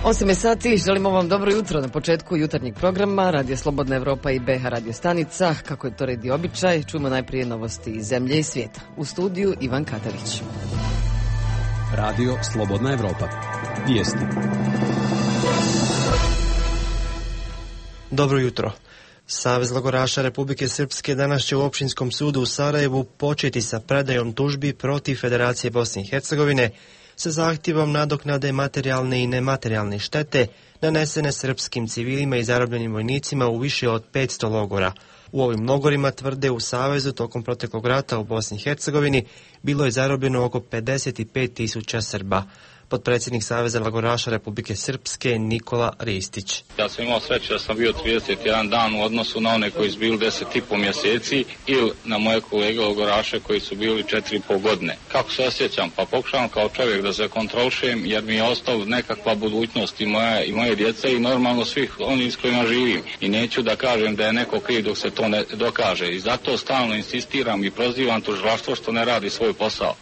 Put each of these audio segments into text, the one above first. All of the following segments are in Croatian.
8 sati, želimo vam dobro jutro na početku jutarnjeg programa Radio Slobodna Evropa i BH Radio stanica. Kako je to red i običaj, čujemo najprije novosti iz zemlje i svijeta. U studiju Ivan Katarić. Radio Slobodna Evropa. Vijesti. Dobro jutro. Savez logoraša Republike Srpske danas će u Općinskom sudu u Sarajevu početi sa predajom tužbi protiv Federacije Bosne i Hercegovine sa zahtjevom nadoknade materijalne i nematerijalne štete nanesene srpskim civilima i zarobljenim vojnicima u više od 500 logora. U ovim logorima, tvrde u Savezu, tokom proteklog rata u Bosni i Hercegovini bilo je zarobljeno oko 55.000 Srba. Potpredsjednik Saveza logoraša Republike Srpske Nikola Ristić. Ja sam imao sreće da sam bio 31 dan u odnosu na one koji su bili 10,5 mjeseci ili na moje kolege logoraše koji su bili 4,5 godine. Kako se osjećam? Pa pokušavam kao čovjek da se kontrolišem jer mi je ostala nekakva budućnost i moje djece i normalno svih onih s kojima živim. I neću da kažem da je neko kriv dok se to ne dokaže. I zato stalno insistiram i prozivam tužilaštvo što ne radi svoj posao.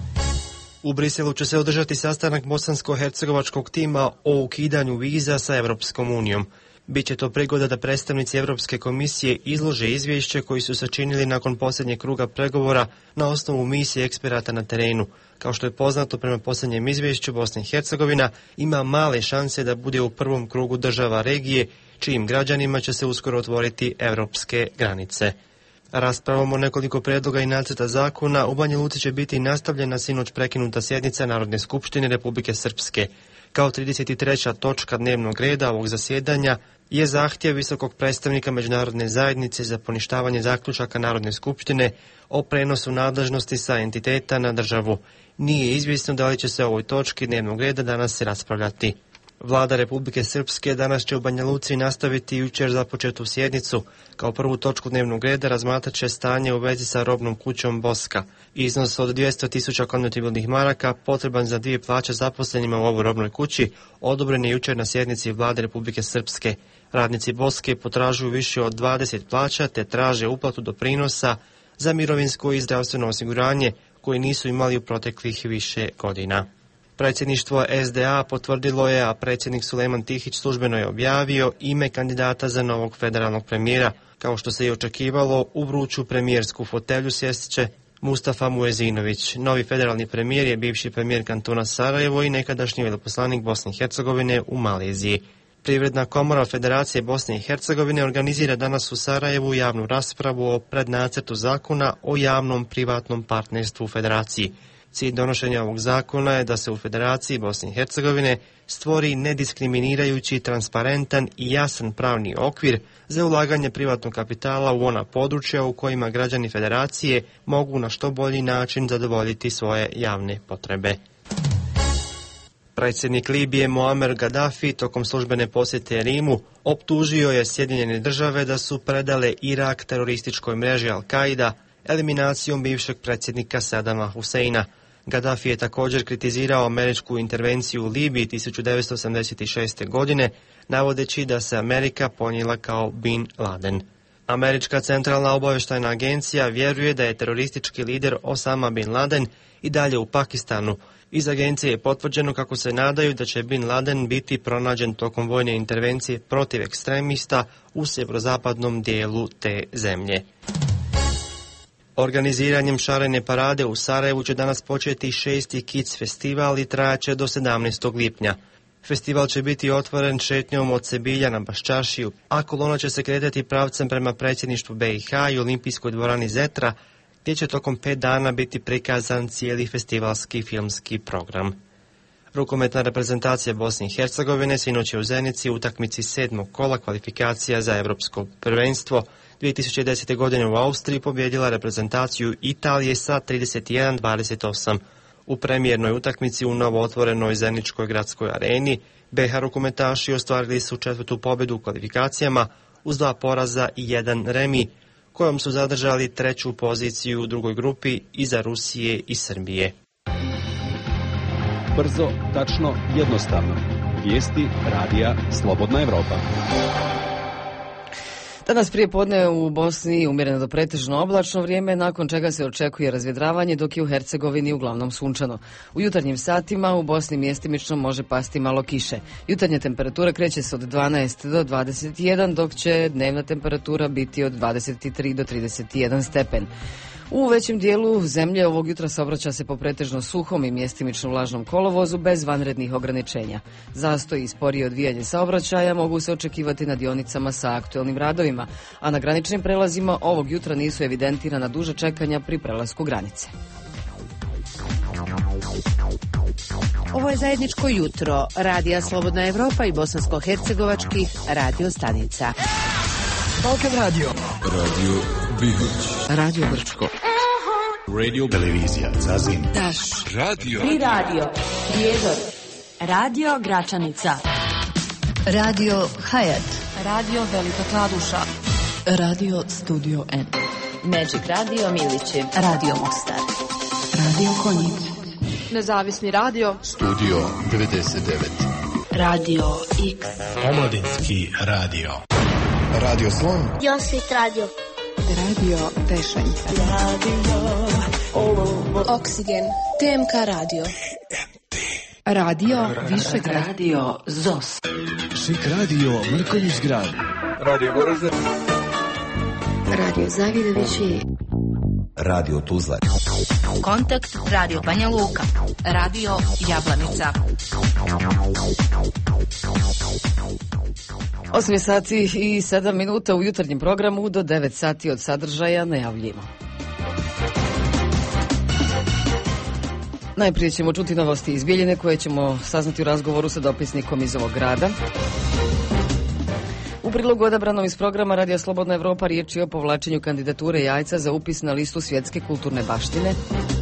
U Briselu će se održati sastanak bosansko-hercegovačkog tima o ukidanju viza sa Evropskom unijom. Biće to prigoda da predstavnici Europske komisije izlože izvješće koji su sačinili nakon posljednjeg kruga pregovora na osnovu misije eksperata na terenu. Kao što je poznato, prema posljednjem izvješću, Bosna i Hercegovina ima male šanse da bude u prvom krugu država regije, čijim građanima će se uskoro otvoriti europske granice. Raspravom o nekoliko prijedloga i nacrta zakona u Banja Luci će biti nastavljena sinoć prekinuta sjednica Narodne skupštine Republike Srpske. Kao 33. točka dnevnog reda ovog zasjedanja je zahtjev visokog predstavnika međunarodne zajednice za poništavanje zaključaka Narodne skupštine o prenosu nadležnosti sa entiteta na državu. Nije izvjesno da li će se o ovoj točki dnevnog reda danas raspravljati. Vlada Republike Srpske danas će u Banja Luci nastaviti jučer započetu sjednicu. Kao prvu točku dnevnog reda razmatrat će stanje u vezi sa robnom kućom Boska. Iznos od 200.000 konvertibilnih maraka potreban za 2 plaće zaposlenima u ovoj robnoj kući odobren je jučer na sjednici Vlade Republike Srpske. Radnici Boske potražuju više od 20 plaća te traže uplatu doprinosa za mirovinsko i zdravstveno osiguranje koje nisu imali u proteklih više godina. Predsjedništvo SDA potvrdilo je, a predsjednik Sulejman Tihić službeno je objavio ime kandidata za novog federalnog premijera. Kao što se i očekivalo, u vruću premijersku fotelju sjest će Mustafa Muezinović. Novi federalni premijer je bivši premijer kantona Sarajevo i nekadašnji veleposlanik Bosne i Hercegovine u Maleziji. Privredna komora Federacije Bosne i Hercegovine organizira danas u Sarajevu javnu raspravu o prednacrtu zakona o javnom privatnom partnerstvu u Federaciji. Cilj donošenja ovog zakona je da se u Federaciji Bosne i Hercegovine stvori nediskriminirajući, transparentan i jasan pravni okvir za ulaganje privatnog kapitala u ona područja u kojima građani Federacije mogu na što bolji način zadovoljiti svoje javne potrebe. Predsjednik Libije Muammar Gaddafi tokom službene posjete Rimu optužio je Sjedinjene Države da su predale Irak terorističkoj mreži Al-Qaida eliminacijom bivšeg predsjednika Sadama Huseina. Gaddafi je također kritizirao američku intervenciju u Libiji 1986. godine, navodeći da se Amerika ponijela kao Bin Laden. Američka centralna obavještajna agencija vjeruje da je teroristički lider Osama Bin Laden i dalje u Pakistanu. Iz agencije je potvrđeno kako se nadaju da će Bin Laden biti pronađen tokom vojne intervencije protiv ekstremista u sjeverozapadnom dijelu te zemlje. Organiziranjem šarene parade u Sarajevu će danas početi 6. Kids festival i trajaće do 17. lipnja. Festival će biti otvoren šetnjom od Sebilja na Baščašiju, a kolona će se kretati pravcem prema predsjedništvu BiH i olimpijskoj dvorani Zetra, gdje će tokom 5 dana biti prikazan cijeli festivalski filmski program. Rukometna reprezentacija Bosne i Hercegovine sinoć je u Zenici u utakmici 7. kola kvalifikacija za Europsko prvenstvo 2010. godine u Austriji pobijedila reprezentaciju Italije sa 31-28. U premijernoj utakmici u novo otvorenoj Zeničkoj gradskoj areni BiH rukometaši ostvarili su 4. pobjedu u kvalifikacijama uz 2 poraza i 1 remi, kojom su zadržali 3. poziciju u drugoj grupi iza Rusije i Srbije. Brzo, tačno, jednostavno. Vijesti radija Slobodna Evropa. Danas prije podne u Bosni umjereno do pretežno oblačno vrijeme, nakon čega se očekuje razvjedravanje, dok je u Hercegovini uglavnom sunčano. U jutarnjim satima u Bosni mjestimično može pasti malo kiše. Jutarnja temperatura kreće se od 12 do 21, dok će dnevna temperatura biti od 23 do 31 stepen. U većem dijelu zemlje ovog jutra saobraća se po pretežno suhom i mjestimično vlažnom kolovozu bez vanrednih ograničenja. Zastoj i sporije odvijanje saobraćaja mogu se očekivati na dionicama sa aktuelnim radovima, a na graničnim prelazima ovog jutra nisu evidentirana duža čekanja pri prelasku granice. Ovo je zajedničko jutro Radija Slobodna Evropa i bosansko-hercegovačkih radio stanica. Balkan Radio. Radio Bihać. Radio Brčko. Radio Televizija Zazin. Daš. Radio. Tri radio. Prijedor. Radio Gračanica. Radio Hayat. Radio Velika Kladuša. Radio Studio N. Magic Radio Milići. Radio Mostar. Radio Konjic. Nezavisni radio. Studio 99. Radio X. Omladinski radio. Radio Slon. Josvit radio. Radio Tešanj. Radio Oksigen. TMK radio. Radio Višegrad. Radio ZOS. Šik radio Mrkonjić grad. Radio Goražde. Radio Zavidovići. Radio Tuzla. Kontakt Radio Banja Luka. Radio Jablanica. 8 sati i 7 minuta u jutarnjem programu, do 9 sati od sadržaja najavljimo. Najprije ćemo čuti novosti iz Bijeljine koje ćemo saznati u razgovoru sa dopisnikom iz ovog grada. U prilogu odabranom iz programa Radija Slobodna Evropa riječ je o povlačenju kandidature Jajca za upis na listu svjetske kulturne baštine.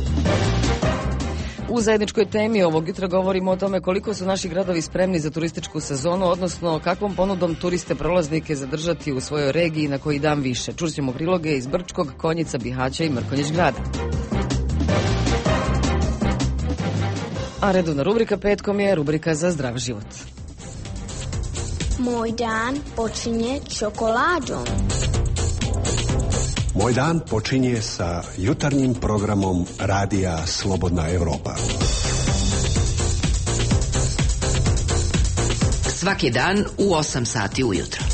U zajedničkoj temi ovog jutra govorimo o tome koliko su naši gradovi spremni za turističku sezonu, odnosno kakvom ponudom turiste prolaznike zadržati u svojoj regiji na koji dan više. Čućemo priloge iz Brčkog, Konjica, Bihaća i Mrkonjić grada. A redovna rubrika petkom je rubrika za zdrav život. Moj dan počinje čokoladom. Moj dan počinje sa jutarnjim programom Radija Slobodna Evropa. Svaki dan u 8 sati ujutro.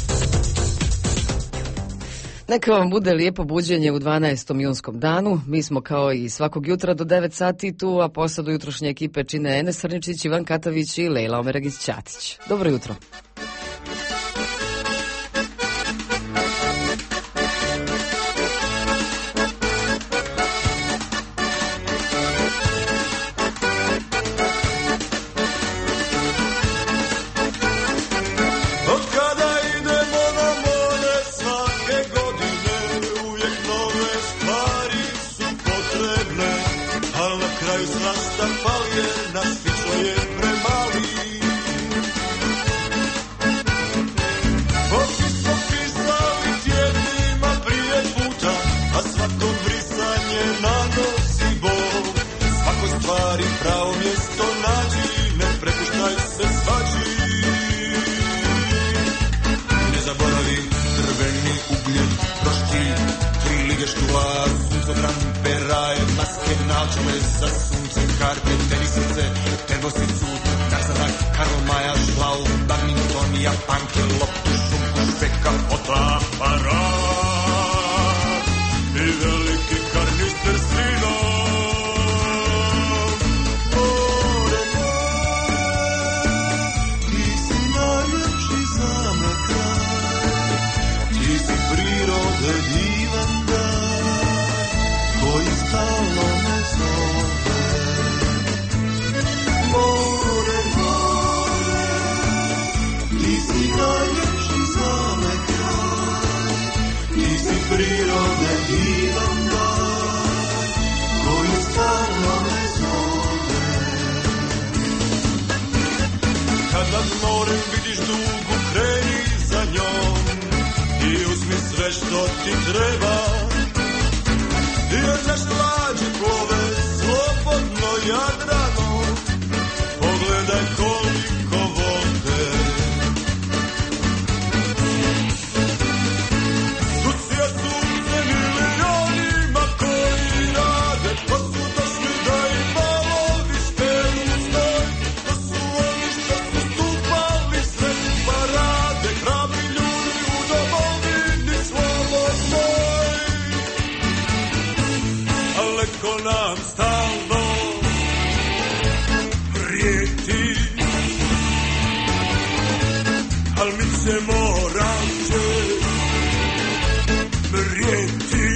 Neka vam bude lijepo buđenje u 12. junskom danu. Mi smo kao i svakog jutra do 9 sati tu, a posadu jutrošnje ekipe čine Enes Srničić, Ivan Katavić i Lejla Omeragić-Ćatić. Dobro jutro. se morat će mrijeti.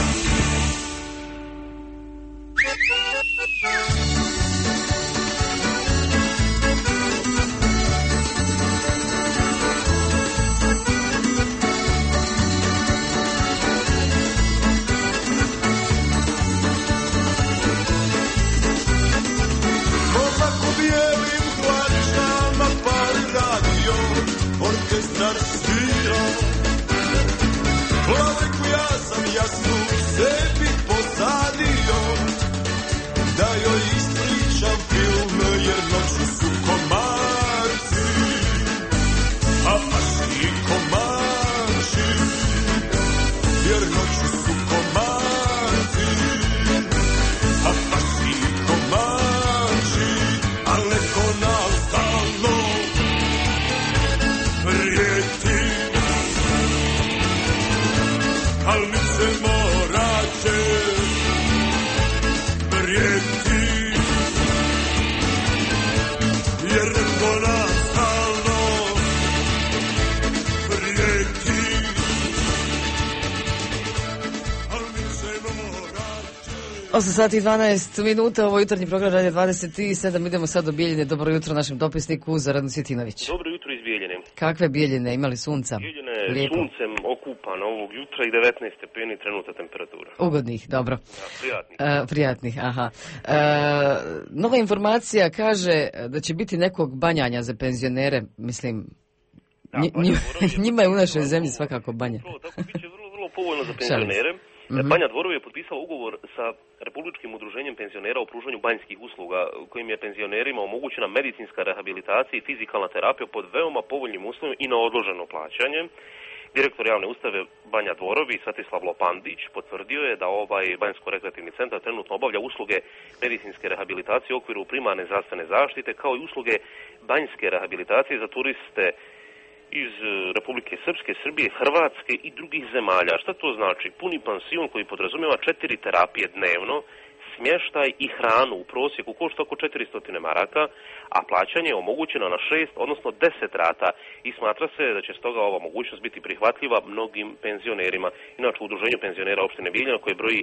Orkestar svira, glaveku ja sam jasnu sebi posadio, da joj ispričam film, jer noću su komarci, a baš i komarči, jer noću su komarci, a baš i komarči, a neko nas stalno prijeti, al mi se morate prijeti, jer neko nas stalno prijeti, al mi se morate. 8 sati i 12 minuta, ovo jutarnji program Radio 27, idemo sad do Bijeljine. Dobro jutro našem dopisniku Zoranu Cvjetinović. Dobro jutro iz Bijeljine. Kakve Bijeljine, imali sunca? Bijeljine Lijepo. Suncem okupano ovog jutra i 19 stepeni trenutna temperatura. Ugodnih, dobro. Da, prijatnih. Prijatnih, aha. Nova informacija kaže da će biti nekog banjanja za penzionere, mislim, njima je u našoj zemlji svakako banja. Tako biće vrlo povoljno za penzionere. Banja Dvorov je potpisao ugovor sa Republičkim udruženjem penzionera o pružanju banjskih usluga, kojim je penzionerima omogućena medicinska rehabilitacija i fizikalna terapija pod veoma povoljnim uslovima i na odloženo plaćanje. Direktor javne ustanove Banja Dvorovi, Svetislav Lopandić, potvrdio je da ovaj banjsko-rekreativni centar trenutno obavlja usluge medicinske rehabilitacije u okviru primarne zdravstvene zaštite, kao i usluge banjske rehabilitacije za turiste iz Republike Srpske, Srbije, Hrvatske i drugih zemalja. Šta to znači? Puni pansion koji podrazumijeva 4 terapije dnevno, smještaj i hranu u prosjeku košta oko 400 maraka, a plaćanje je omogućeno na 6, odnosno 10 rata i smatra se da će stoga ova mogućnost biti prihvatljiva mnogim penzionerima. Inače, u udruženju penzionera opštine Bijeljina, koje broji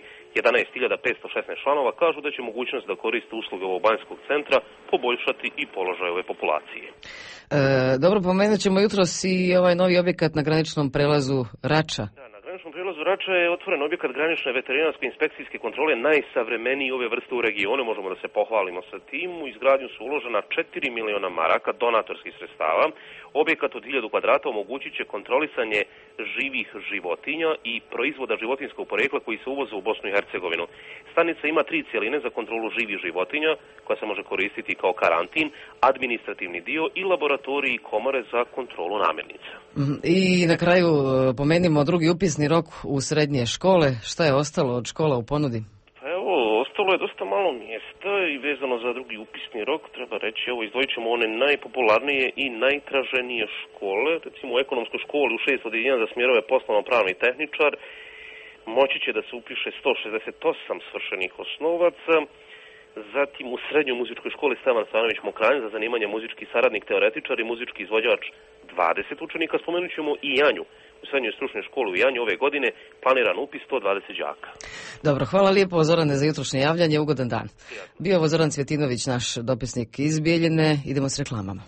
11.516 članova, kažu da će mogućnost da koriste usluge ovog banjskog centra poboljšati i položaj ove populacije. Dobro, pomenut ćemo jutros i ovaj novi objekat na graničnom prelazu Rača. Na graničnom prelazu Rača je otvoren objekat granične veterinarske inspekcijske kontrole, najsavremeniji ove vrste u regionu, možemo da se pohvalimo sa tim. U izgradnju su uložena 4 miliona maraka donatorskih sredstava. Objekat od 1000 kvadrata omogućit će kontrolisanje živih životinja i proizvoda životinjskog porekla koji se uvoze u Bosnu i Hercegovinu. Stanica ima 3 cjeline za kontrolu živih životinja, koja se može koristiti kao karantin, administrativni dio i laboratoriji i komore za kontrolu namirnica. I na kraju pomenimo drugi upisni rok u srednje škole. Šta je ostalo od škola u ponudi? Pa evo, ostalo je dosta malo mjesta i vezano za drugi upisni rok treba reći, evo, izdvojit ćemo one najpopularnije i najtraženije škole. Recimo u ekonomskoj školi u 6 odeljenja za smjerove poslovno-pravni tehničar moći će da se upiše 168 svršenih osnovaca. Zatim u srednjoj muzičkoj školi Stevan Stanović Mokranj za zanimanje muzički saradnik teoretičar i muzički izvođač 20 učenika. Spomenut ćemo i Janju. U srednjoj stručnoj školi u Janju ove godine planiran upis 120 đaka. Dobro, hvala lijepo Zorane za jutrošnje javljanje, ugodan dan. Bio ovo Zoran Cvjetinović, naš dopisnik iz Bijeljine. Idemo s reklamama.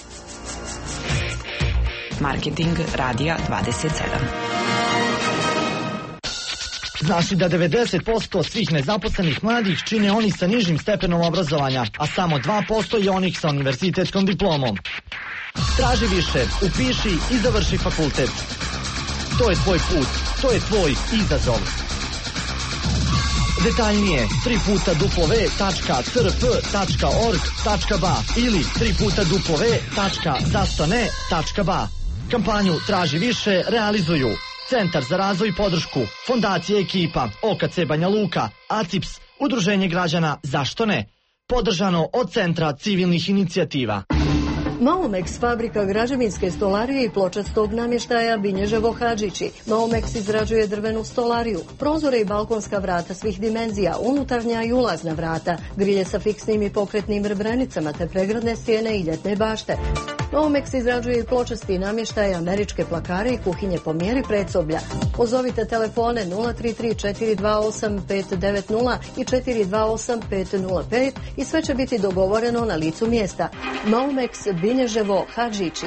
Marketing Radija 27. Znaš li da 90% svih nezaposlenih mladih čine oni sa nižim stepenom obrazovanja, a samo 2% je onih sa univerzitetskom diplomom? Traži više, upiši i završi fakultet. To je tvoj put, to je tvoj izazov. Detaljnije www.crf.org.ba ili www.zastane.ba. Kampanju Traži više realizuju Centar za razvoj i podršku, Fondacija Ekipa, OKC Banja Luka, ACIPS, Udruženje građana Zašto ne? Podržano od Centra civilnih inicijativa. Maomex, fabrika građevinske stolarije i pločastog namještaja Binježevo Hadžići. Maomex izrađuje drvenu stolariju, prozore i balkonska vrata svih dimenzija, unutarnja i ulazna vrata, grilje sa fiksnim i pokretnim rebrenicama te pregradne stijene i ljetne bašte. Novomex izrađuje i pločasti namještaj, američke plakare i kuhinje po mjeri predsoblja. Pozovite telefone 033 428 590 i 428 505 i sve će biti dogovoreno na licu mjesta. Novomex, Binježevo, Hadžići.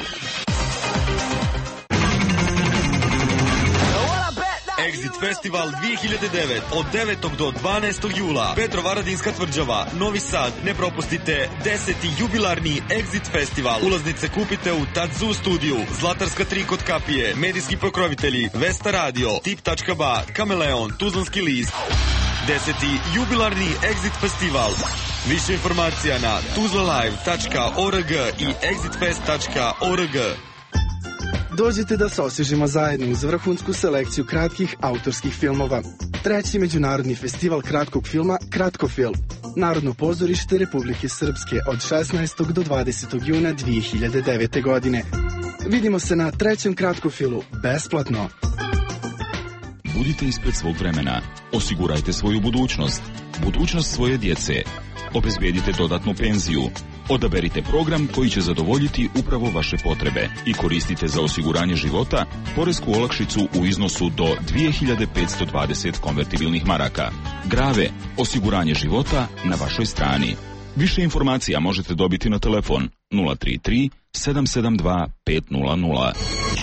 Exit Festival 2009 od 9. do 12. jula. Petrovaradinska tvrđava, Novi Sad. Ne propustite 10. jubilarni Exit Festival. Ulaznice kupite u Tadzu studiju, Zlatarska 3 kod kapije, medijski pokrovitelji, Vesta Radio, Tip.ba, Kameleon, Tuzlanski list. 10. jubilarni Exit Festival. Više informacija na tuzlalive.org i exitfest.org. Dođite da se osvježimo zajedno uz vrhunsku selekciju kratkih autorskih filmova. 3. međunarodni festival kratkog filma Kratkofilm. Narodno pozorište Republike Srpske od 16. do 20. juna 2009. godine. Vidimo se na 3. Kratkofilu besplatno. Budite ispred svog vremena. Osigurajte svoju budućnost. Budućnost svoje djece. Obezbedite dodatnu penziju. Odaberite program koji će zadovoljiti upravo vaše potrebe i koristite za osiguranje života poresku olakšicu u iznosu do 2520 konvertibilnih maraka. Grave, osiguranje života na vašoj strani. Više informacija možete dobiti na telefon 033 772 500.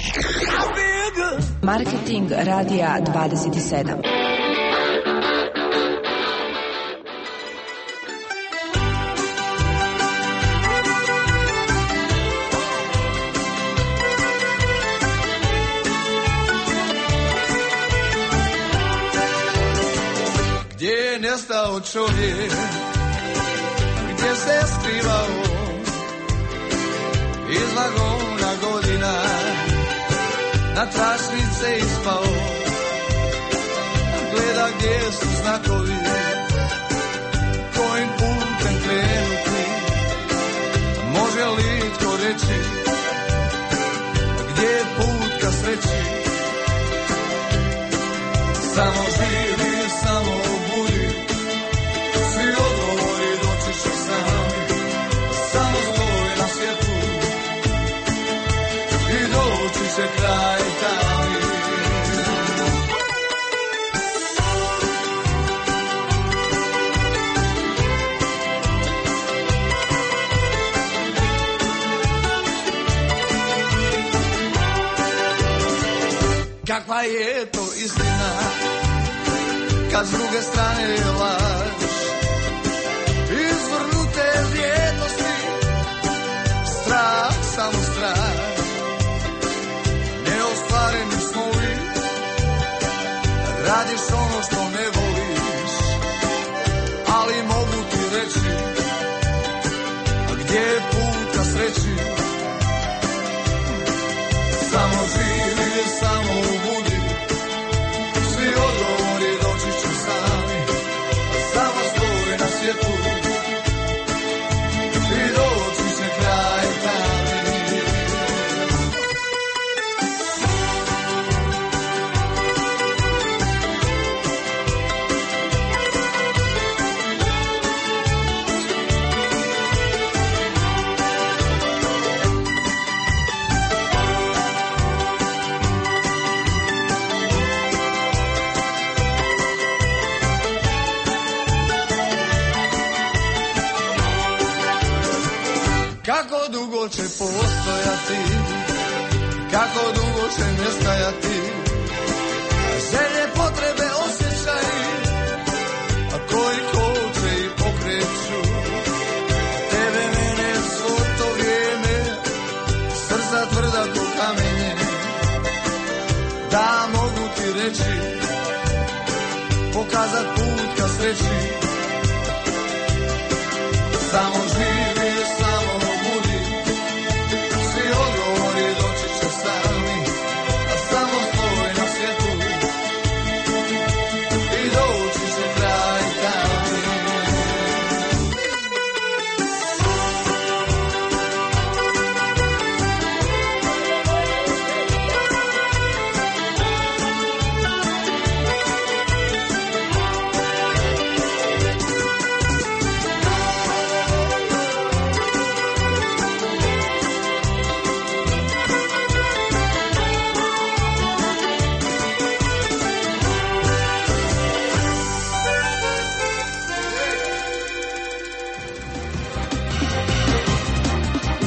Marketing Radija 27. Gdje je nestao čovjek, gdje se skrivao, iz vagona godina, na tračnice ispao, gleda gdje su znakovi, kojim putem krenuti, može li tko reći, gdje je put ka sreći, samo živi, samo budi, svi odgovori doći će sami, samo stoj na svijetu i doći će kraj tami. Kakva je to istina, kad s druge strane je laž, izvrnute vrijednosti, strah, samo strah, neostvareni snovi, radiš ono što ne voliš, ali mogu ti reći, gdje je put ka sreći, samo živi, samo budi, svi odgovori doći će sami, samo stoj na svijetu i doći će kraj tami. Kako dugo će postojati, kako dugo će nestajati, želje, potrebe, osjećaji, koji koče i pokreću, tebe, mene, svo to vrijeme, srca tvrda ko kamenje, da mogu ti reći, pokazat put ka sreći, samo živi, samo budi, svi odgovori doći će sami, a samo stoj na svijetu i doći će kraj tami.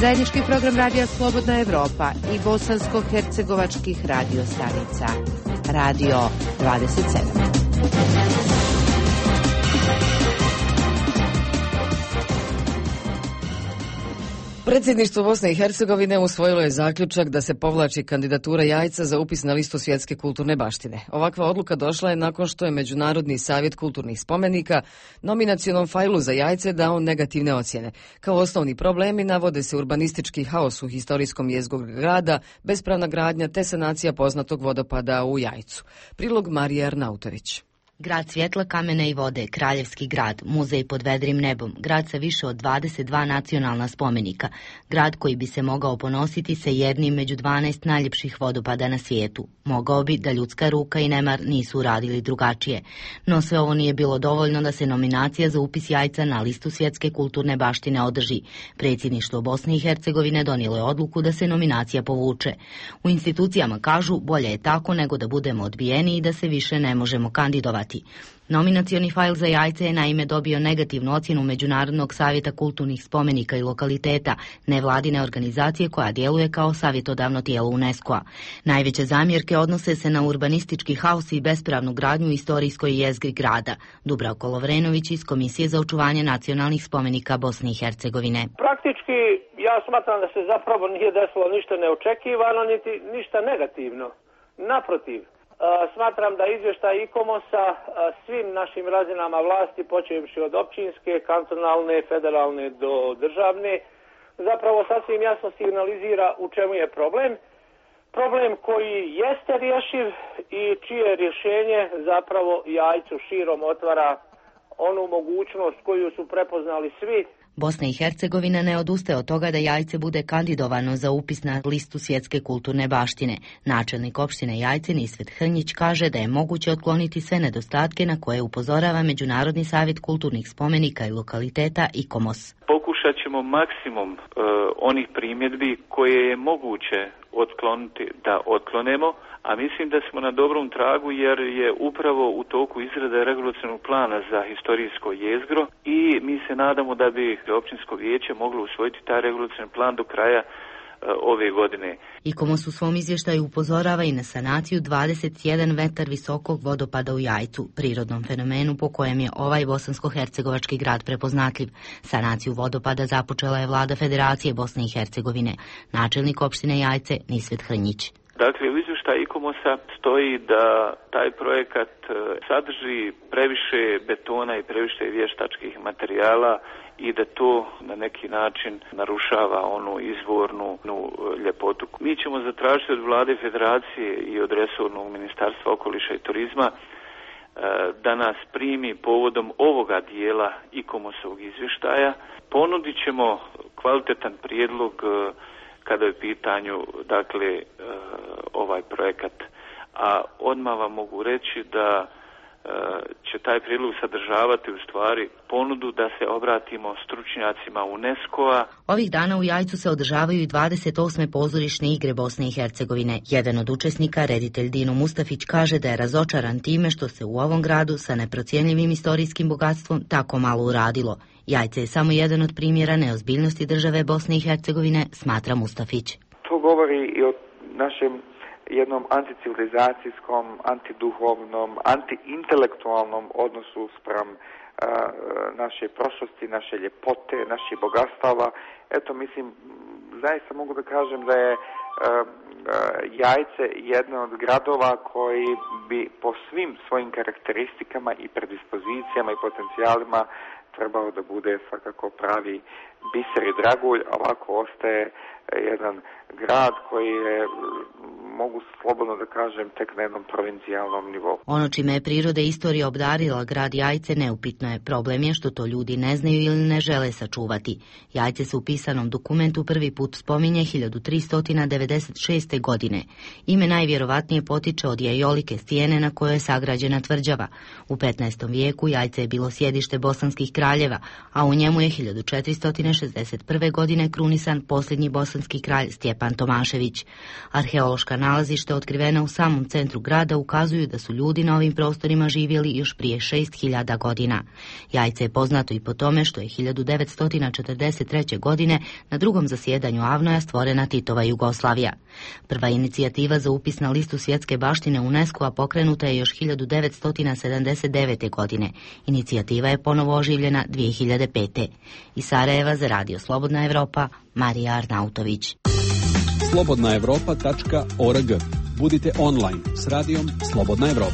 Zajednički program Radija Slobodna Evropa i bosansko-hercegovačkih radio stanica. Radio 27. Predsjedništvo Bosne i Hercegovine usvojilo je zaključak da se povlači kandidatura Jajca za upis na listu svjetske kulturne baštine. Ovakva odluka došla je nakon što je Međunarodni savjet kulturnih spomenika nominacionom fajlu za Jajce dao negativne ocjene. Kao osnovni problemi navode se urbanistički haos u historijskom jezgru grada, bespravna gradnja te sanacija poznatog vodopada u Jajcu. Prilog Marija Arnautović. Grad svjetla, kamene i vode, kraljevski grad, muzej pod vedrim nebom, grad sa više od 22 nacionalna spomenika, grad koji bi se mogao ponositi sa jednim među 12 najljepših vodopada na svijetu. Mogao bi da ljudska ruka i nemar nisu uradili drugačije. No sve ovo nije bilo dovoljno da se nominacija za upis Jajca na listu svjetske kulturne baštine održi. Predsjedništvo Bosne i Hercegovine donijelo je odluku da se nominacija povuče. U institucijama kažu bolje je tako nego da budemo odbijeni i da se više ne možemo kandidovati. Nominacioni fajl za Jajce je naime dobio negativnu ocjenu Međunarodnog savjeta kulturnih spomenika i lokaliteta, nevladine organizacije koja djeluje kao savjetodavno tijelo UNESCO-a. Najveće zamjerke odnose se na urbanistički haos i bespravnu gradnju u istorijskoj jezgri grada. Dubravko Lovrenović iz Komisije za očuvanje nacionalnih spomenika Bosne i Hercegovine. Praktički ja smatram da se zapravo nije desilo ništa neočekivano, niti ništa negativno. Naprotiv. Smatram da izvještaj ICOMOS-a svim našim razinama vlasti, počevši od općinske, kantonalne, federalne do državne, zapravo sasvim jasno signalizira u čemu je problem. Problem koji jeste rješiv i čije rješenje zapravo Jajcu širom otvara onu mogućnost koju su prepoznali svi. Bosna i Hercegovina ne odustaje od toga da Jajce bude kandidovano za upis na listu svjetske kulturne baštine. Načelnik opštine Jajce Nisvet Hrnjić kaže da je moguće otkloniti sve nedostatke na koje upozorava Međunarodni savjet kulturnih spomenika i lokaliteta ICOMOS. Pokušat ćemo maksimum onih primjedbi koje je moguće otkloniti da otklonemo, a mislim da smo na dobrom tragu jer je upravo u toku izrade regulacionog plana za historijsko jezgro i mi se nadamo da bi općinsko vijeće moglo usvojiti taj regulacioni plan do kraja ove godine. ICOMOS u svom izvještaju upozorava i na sanaciju 21 metar visokog vodopada u Jajcu, prirodnom fenomenu po kojem je ovaj bosansko-hercegovački grad prepoznatljiv. Sanaciju vodopada započela je vlada Federacije Bosne i Hercegovine. Načelnik opštine Jajce Nisvet Hrnjić. Dakle, u izvještaju ICOMOS-a stoji da taj projekat sadrži previše betona i previše vještačkih materijala i da to na neki način narušava onu izvornu ljepotu. Mi ćemo zatražiti od vlade Federacije i od resornog ministarstva okoliša i turizma da nas primi povodom ovoga dijela ICOMOS-ovog izvještaja. Ponudit ćemo kvalitetan prijedlog kada je u pitanju ovaj projekat. A odmah vam mogu reći da će taj prijedlog sadržavati u stvari ponudu da se obratimo stručnjacima UNESCO-a. Ovih dana u Jajcu se održavaju i 28. pozorišne igre Bosne i Hercegovine. Jedan od učesnika, reditelj Dino Mustafić, kaže da je razočaran time što se u ovom gradu sa neprocjenjivim istorijskim bogatstvom tako malo uradilo. Jajce je samo jedan od primjera neozbiljnosti države Bosne i Hercegovine, smatra Mustafić. To govori i o našem jednom anticivilizacijskom, antiduhovnom, antiintelektualnom odnosu spram naše prošlosti, naše ljepote, naših bogatstava. Eto, mislim, zaista mogu da kažem da je Jajce jedan od gradova koji bi po svim svojim karakteristikama i predispozicijama i potencijalima trebao da bude svakako pravi biser i dragulj, a ovako ostaje jedan grad koji je, mogu slobodno da kažem, tek na jednom provincijalnom nivou. Ono čime je priroda i istorija obdarila grad Jajce neupitno je. Problem je što to ljudi ne znaju ili ne žele sačuvati. Jajce se u pisanom dokumentu prvi put spominje 1396. godine. Ime najvjerovatnije potiče od jajolike stijene na kojoj je sagrađena tvrđava. U 15. vijeku Jajce je bilo sjedište bosanskih kraljeva, a u njemu je 1400 1961. godine krunisan posljednji bosanski kralj Stjepan Tomašević. Arheološka nalazišta otkrivena u samom centru grada ukazuju da su ljudi na ovim prostorima živjeli još prije 6000 godina. Jajce je poznato i po tome što je 1943. godine na drugom zasjedanju AVNOJ-a stvorena Titova Jugoslavija. Prva inicijativa za upis na listu svjetske baštine UNESCO-a pokrenuta je još 1979. godine. Inicijativa je ponovo oživljena 2005. Iz Sarajeva za Radio Slobodna Evropa, Marija Arnautović. slobodnaevropa.org. Budite online s radijom Slobodna Evropa.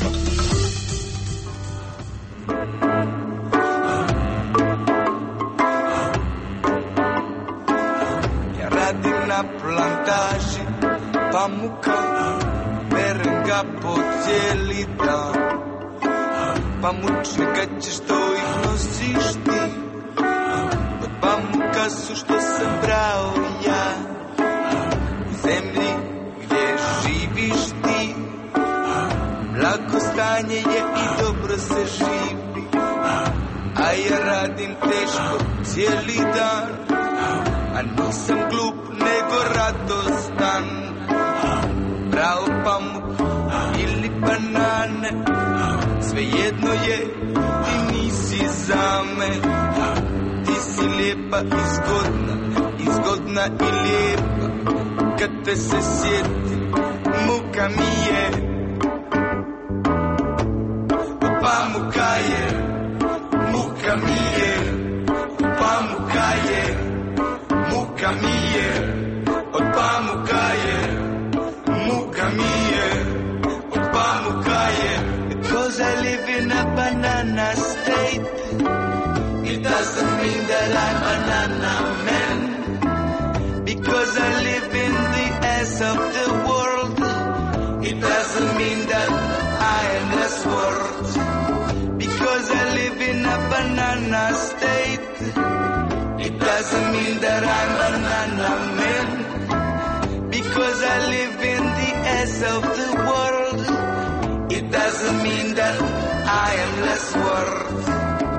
Ja radim na plantaži pamuka, berem ga po cijeli dan. Pamučnika će što ih nosiš ti, od pamuka su što sam brao ja. U zemlji gdje živiš ti, blagostanje je i dobro se živi. A ja radim teško cijeli dan, a nisam glup nego radostan. Brao pamuk ili banane, svejedno je, ti nisi za me. Ti si lijepa i zgodna i lijepa. Kad te se sjetim, muka mi je. Pamuka je, muka mi je. Pamuka je, muka mi je. Od pamuka je, muka mi je. Od pamuka je. Because I live in a banana state, it doesn't mean that I'm a banana man. Because I live in the ass of the world, it doesn't mean that I am less worth. Because I live in a banana state, it doesn't mean that I'm a banana man. Because I live in the ass of the world, it doesn't mean that I am less worth.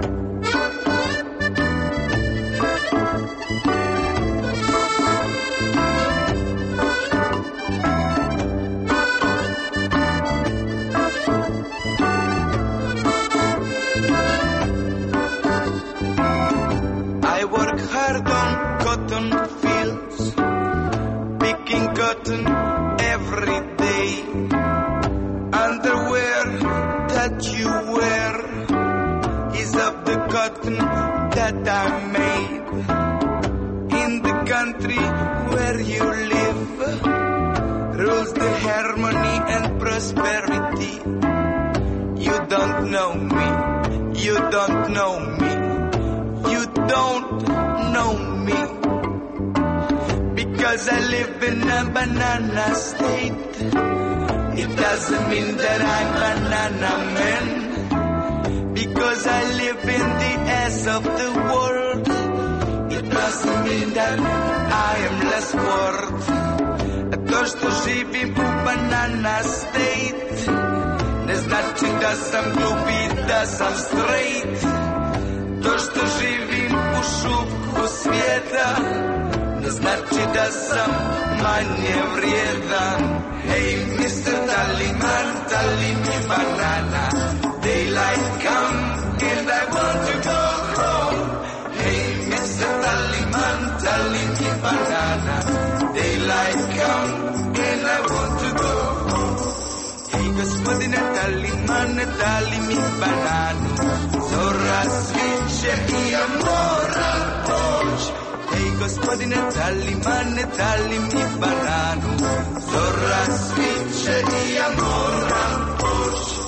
I work hard on cotton fields, picking cotton every day. Underwear that you wear is of the cotton that I made. In the country where you live rules the harmony and prosperity. You don't know me, you don't know me, you don't know me. Because I live in a banana state, it doesn't mean that I'm banana man. Because I live in the ass of the world, it doesn't mean that I am less worth. To što živim u banana state ne znači da sam glup i da sam straight. To što živim u šupku svijeta ne znači da sam manje vrijedan. Hey, Mr. Tallyman, tally me banana. Daylight come and I want to go home. Hey, Mr. Tallyman, tally me banana. Daylight come and I want to go home. Hey, gospodine Tallyman, tally me bananu. Zora sviće i ja moram poći. Hej, gospodine Tallyman, tally mi bananu. Zora sviće i ja moram poći.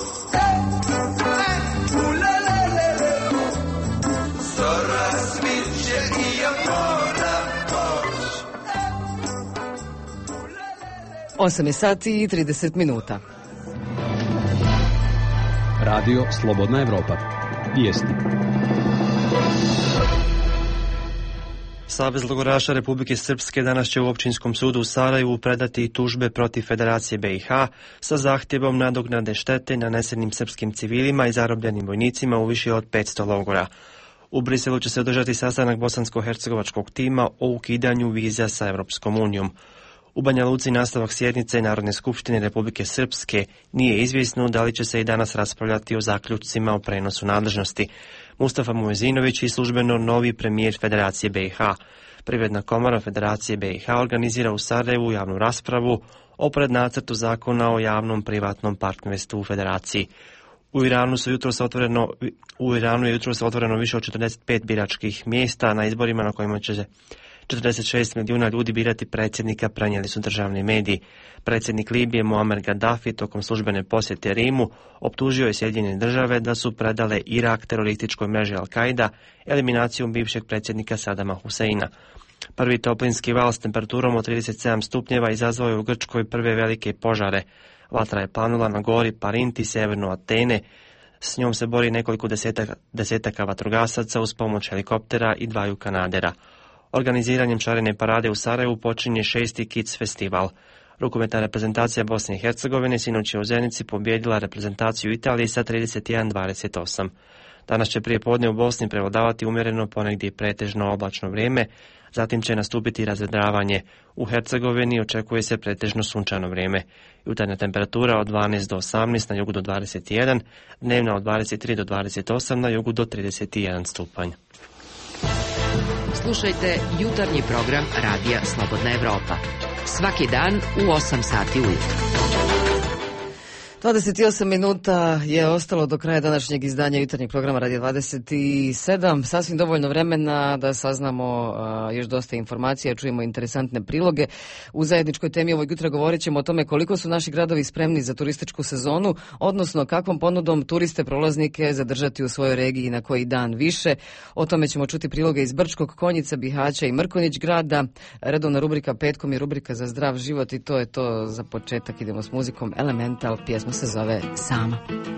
Zora sviće i ja moram poći. 8 sati i 30 minuta. Radio Slobodna Evropa. Vijesti. Savez logoraša Republike Srpske danas će u Općinskom sudu u Sarajevu predati tužbe protiv Federacije BiH sa zahtjevom nadoknade štete nanesenim srpskim civilima i zarobljenim vojnicima u više od 500 logora. U Briselu će se održati sastanak bosansko-hercegovačkog tima o ukidanju viza sa Europskom unijom. U Banja Luci nastavak sjednice Narodne skupštine Republike Srpske nije izvjesno da li će se i danas raspravljati o zaključcima o prenosu nadležnosti. Mustafa Muezinović je službeno novi premijer Federacije BiH. Privredna komora Federacije BiH organizira u Sarajevu javnu raspravu o prednacrtu zakona o javnom privatnom partnerstvu u Federaciji. U Iranu je jutros otvoreno više od 45 biračkih mjesta na izborima na kojima će 46 milijuna ljudi birati predsjednika, prenijeli su državni mediji. Predsjednik Libije Muammar Gaddafi tokom službene posjete Rimu optužio je Sjedinjene države da su predale Irak terorističkoj mreži Al-Qaida eliminacijom bivšeg predsjednika Sadama Huseina. Prvi toplinski val s temperaturom od 37 stupnjeva izazvao je u Grčkoj prve velike požare. Vatra je planula na gori Parinti, severno Atene. S njom se bori nekoliko desetaka vatrogasaca uz pomoć helikoptera i 2 kanadera. Organiziranjem šarene parade u Sarajevu počinje 6. Kids festival. Rukometna reprezentacija Bosne i Hercegovine sinoć je u Zenici pobijedila reprezentaciju Italije sa 31-28. Danas će prije podne u Bosni prevladavati umjereno, ponegdje pretežno oblačno vrijeme, zatim će nastupiti razvedravanje. U Hercegovini očekuje se pretežno sunčano vrijeme. Jutarnja temperatura od 12 do 18, na jugu do 21, dnevna od 23 do 28, na jugu do 31 stupanj. Slušajte jutarnji program Radija Slobodna Evropa. Svaki dan u 8 sati ujutro. 28 minuta je ostalo do kraja današnjeg izdanja jutarnjeg programa Radio 27. Sasvim dovoljno vremena da saznamo još dosta informacija, čujemo interesantne priloge. U zajedničkoj temi ovog jutra govorit ćemo o tome koliko su naši gradovi spremni za turističku sezonu, odnosno kakvom ponudom turiste prolaznike zadržati u svojoj regiji i na koji dan više. O tome ćemo čuti priloge iz Brčkog, Konjica, Bihaća i Mrkonjić grada. Redovna rubrika petkom je rubrika za zdrav život i to je to za početak. Idemo s muzikom Elemental, pjesma se zove Sama.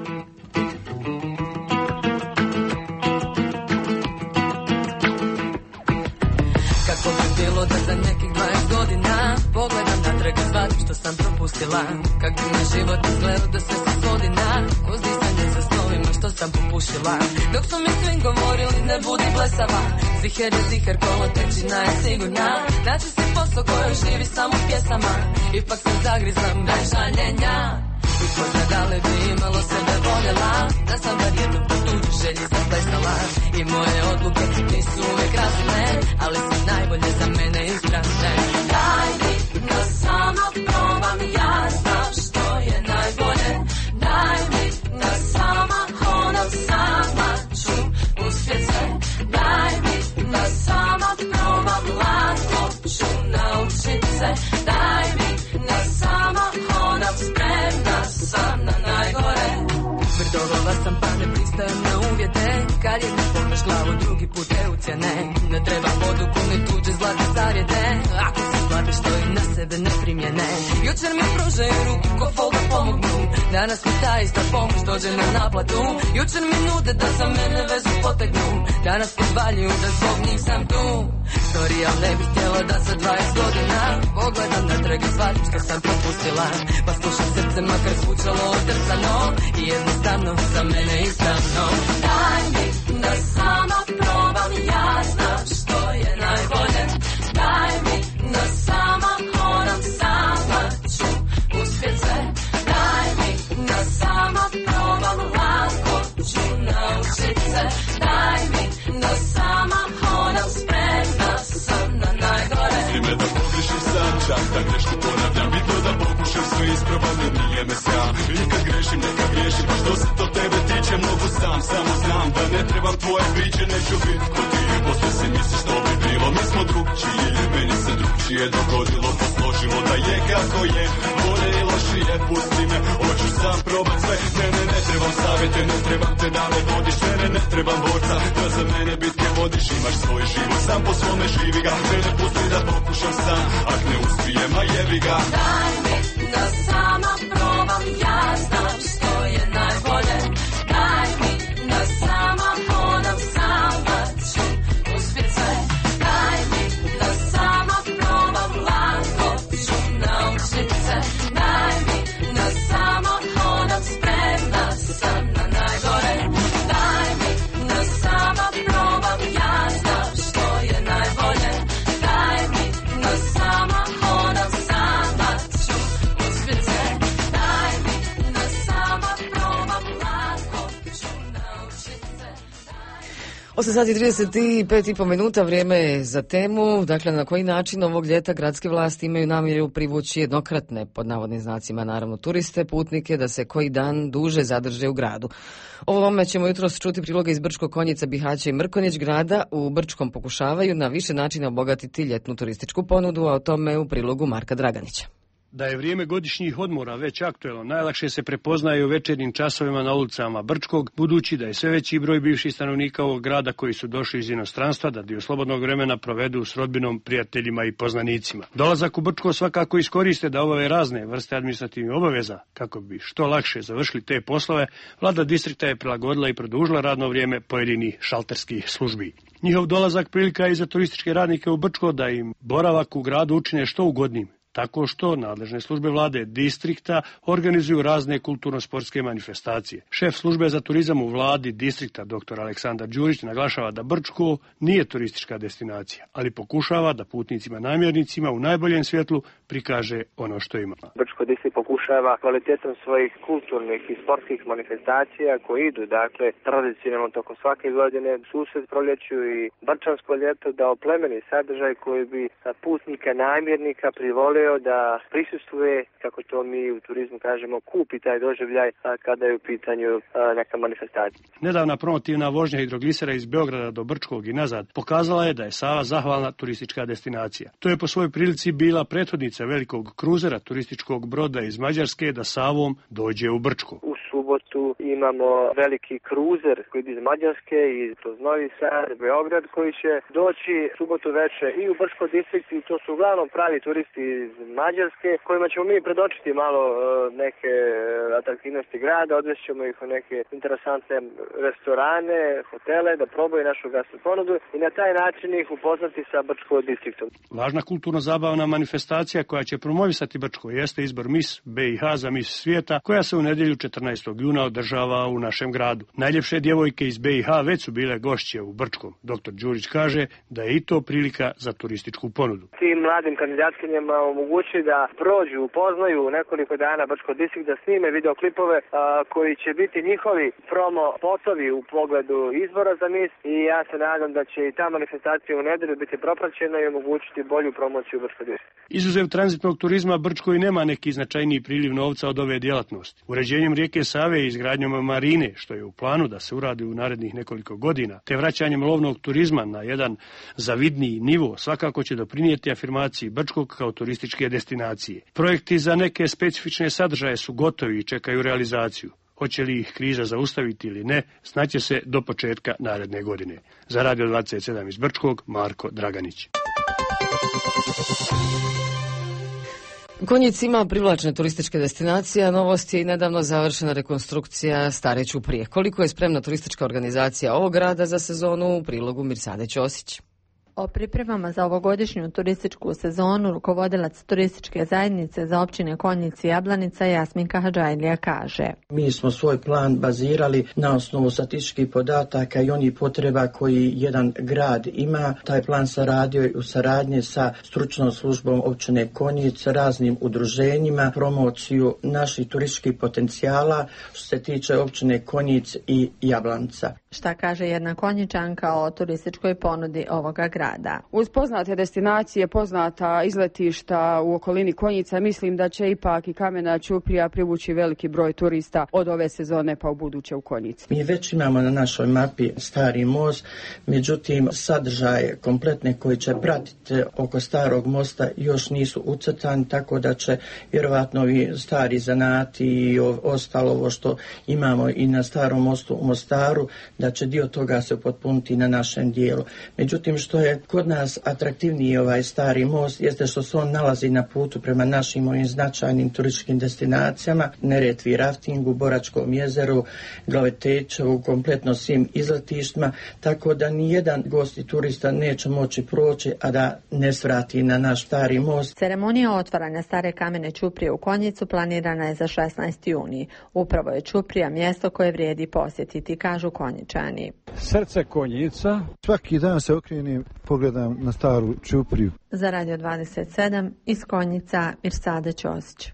Kako bi bilo da za nekih 20 godina pogledam natrag i shvatim što sam propustila, kak bi mi život izgledao da sve se svodi na uzdisanje za snovima što sam popušila. Dok su mi svi govorili ne budi blesava, ziher je ziher, kolotečina je sigurna, naći si posao koji živi samo pjesama, ipak se zagrizam bez žaljenja. I ko zna da li bi imalo sebe voljela, da sam bar jednu po tuđu želji zaplesala. I moje odluke nisu uvijek razine, ali su najbolje za mene ispravne. Daj mi da sama probam, ja znam što je najbolje. Daj mi da sama hodam, sama ću uspjet se. Daj mi da sama probam, lako ću naučit se. Daj mi da sama hodam, spremna sam na najgore. Tvrdogava sam pa ne pristajem na uvjete, kad jednom pomeš glavu drugi put te ucjene. Ne treba poduku ni tuđe zlate zarjede, ako se platiš to i na sebe ne primjene. Jučer mi pružaju ruku ko fol da pomognu, danas mi ta ista pomoć dođe na naplatu. Jučer mi nude da za mene vezu potegnu, danas podvaljuju da zbog njih sam tu. Sorry, al ne bih htjela da za 20 godina pogledam natrag i shvatim što sam propustila. Pa slušam srce makar zvučalo odrcano i jednostavno za mene ispravno. Daj mi da sama probam, ja znam što je najbolje. Daj mi da sama hodam, sama ću uspjet se. Daj mi da sama probam, lako ću naučit se. Daj mi da sama hodam, spremna sam na najgore. Misli me da pogrišim sam, čak da grešku ponavljam. Bitno da pokušam sve ispravam, jer nije me sram. I kad grešim, neka griješim, pa što se to tebe tiče, mogu sam. Samo znam da ne trebam tvoje priče, neću bit ko ti. Posle si misliš što bi bilo, mi smo drugčiji. Meni se drugčije dogodilo, posložilo da je kako je. Bolje i lošije, pusti me, hoću sam probat sve. Ne trebam savjete, ne trebam te da me vodiš. Ne trebam borca, da za mene bitke vodiš. Imaš svoj život, sam po svome živi ga. Mene pusti da pokušam sam, ak ne uspijem, a jebi ga. Daj mi da sama probam, ja znam što je najbolje. Daj mi da sama hodam, sama ću uspjet se. Daj mi da sama probam, lako ću naučit se. Daj mi da sama hodam, spremna sam na najgore. Daj mi da sama probam, 8:35 minuta, vrijeme je za temu. Dakle, na koji način ovog ljeta gradske vlasti imaju namjeru privući jednokratne, pod navodnim znacima naravno, turiste, putnike, da se koji dan duže zadrže u gradu. O ovome ćemo jutros čuti priloge iz Brčkog, Konjica, Bihaća i Mrkonjić. Grada u Brčkom pokušavaju na više načina obogatiti ljetnu turističku ponudu, a o tome u prilogu Marka Draganića. Da je vrijeme godišnjih odmora već aktuelno, najlakše se prepoznaje u večernjim časovima na ulicama Brčkog, budući da je sve veći broj bivših stanovnika ovog grada koji su došli iz inostranstva da dio slobodnog vremena provedu s rodbinom, prijateljima i poznanicima. Dolazak u Brčko svakako iskoriste da obave razne vrste administrativnih obaveza. Kako bi što lakše završili te poslove, vlada distrikta je prilagodila i produžila radno vrijeme pojedinih šalterskih službi. Njihov dolazak prilika je i za turističke radnike u Brčko da im boravak u gradu učine što ugodnim, tako što nadležne službe vlade distrikta organizuju razne kulturno-sportske manifestacije. Šef službe za turizam u vladi distrikta, dr. Aleksandar Đurić, naglašava da Brčko nije turistička destinacija, ali pokušava da putnicima namjernicima u najboljem svjetlu prikaže ono što ima. Brčko distrikt pokušava kvalitetom svojih kulturnih i sportskih manifestacija koji idu, dakle, tradicionalno toko svake godine, susret proljeću i brčansko ljeto, da oplemeni sadržaj koji bi putnika namjernika privolio da prisustvuje, kako to mi u turizmu kažemo, kupi taj doživljaj kada je u pitanju neka manifestacija. Nedavna promotivna vožnja hidroglisera iz Beograda do Brčkog i nazad pokazala je da je Sava zahvalna turistička destinacija. To je po svojoj prilici bila prethodnica velikog kruzera turističkog broda iz Mađarske da Savom dođe u Brčko. U subotu imamo veliki kruzer koji ide iz Mađarske i kroz Novi Sad, Beograd, koji će doći subotu večer i u Brčko distrikt, i to su uglavnom pravi turisti iz Mađarske, kojima ćemo mi predočiti malo neke atraktivnosti grada, odvešćemo ih u neke interesantne restorane, hotele, da probaju našu gastro ponudu i na taj način ih upoznati sa Brčko distriktom. Važna kulturno-zabavna manifestacija koja će promovisati Brčko jeste izbor Miss BiH za Miss svijeta, koja se u nedjelju 14. juna održava u našem gradu. Najljepše djevojke iz BiH već su bile gošće u Brčkom. Dr. Đurić kaže da je i to prilika za turističku ponudu. Tim mladim kandidatkinjama omogući da prođu, upoznaju nekoliko dana Brčko distrikt, da snime videoklipove koji će biti njihovi promo spotovi u pogledu izbora za Miss, i ja se nadam da će i ta manifestacija u nedjelju biti propraćena i omogućiti bolju promociju Brčko distrikta. Izuzev tranzitnog turizma, Brčko i nema neki značajniji priliv novca od ove djelatnosti. Uređenjem rijeke Save i izgradnjom marine, što je u planu da se uradi u narednih nekoliko godina, te vraćanjem lovnog turizma na jedan zavidniji nivo, svakako će doprinijeti afirmaciji Brčkog kao turističke destinacije. Projekti za neke specifične sadržaje su gotovi i čekaju realizaciju. Hoće li ih kriza zaustaviti ili ne, znaće se do početka naredne godine. Za Radio 27 iz Brčkog, Marko Draganić. Konjic ima privlačne turističke destinacije, a novost je i nedavno završena rekonstrukcija stare ćuprije. Koliko je spremna turistička organizacija ovog grada za sezonu, u prilogu Mirsade Ćosić. O pripremama za ovogodišnju turističku sezonu rukovodilac turističke zajednice za općine Konjic i Jablanica Jasminka Hadžajlija kaže: Mi smo svoj plan bazirali na osnovu statističkih podataka i onih potreba koji jedan grad ima. Taj plan se radio u saradnji sa stručnom službom općine Konjic, raznim udruženjima, promociju naših turističkih potencijala što se tiče općine Konjic i Jablanca. Šta kaže jedna Konjičanka o turističkoj ponudi ovoga grada? Uz poznate destinacije, poznata izletišta u okolini Konjica, mislim da će ipak i Kamena ćuprija privući veliki broj turista od ove sezone pa u buduće u Konjic. Mi već imamo na našoj mapi Stari most, međutim sadržaje kompletne koji će pratiti oko Starog mosta još nisu ucrtani, tako da će vjerovatno ovi stari zanati i ostalo ovo što imamo i na Starom mostu u Mostaru, da će dio toga se potpuniti na našem dijelu. Međutim, što je kod nas atraktivniji ovaj Stari most jeste što se on nalazi na putu prema našim ovim značajnim turističkim destinacijama, Neretvi, raftingu, Boračkom jezeru, Glavetečevu, kompletno svim izletištima, tako da nijedan gost i turista neće moći proći, a da ne svrati na naš Stari most. Ceremonija otvaranja Stare kamene ćuprije u Konjicu planirana je za 16. juni. Upravo je ćuprija mjesto koje vrijedi posjetiti, kažu Konjičani. Srce Konjica, svaki dan se okrenem, pogledam na Staru ćupriju. Za Radio 27 iz Konjica, Mirsada Ćosić.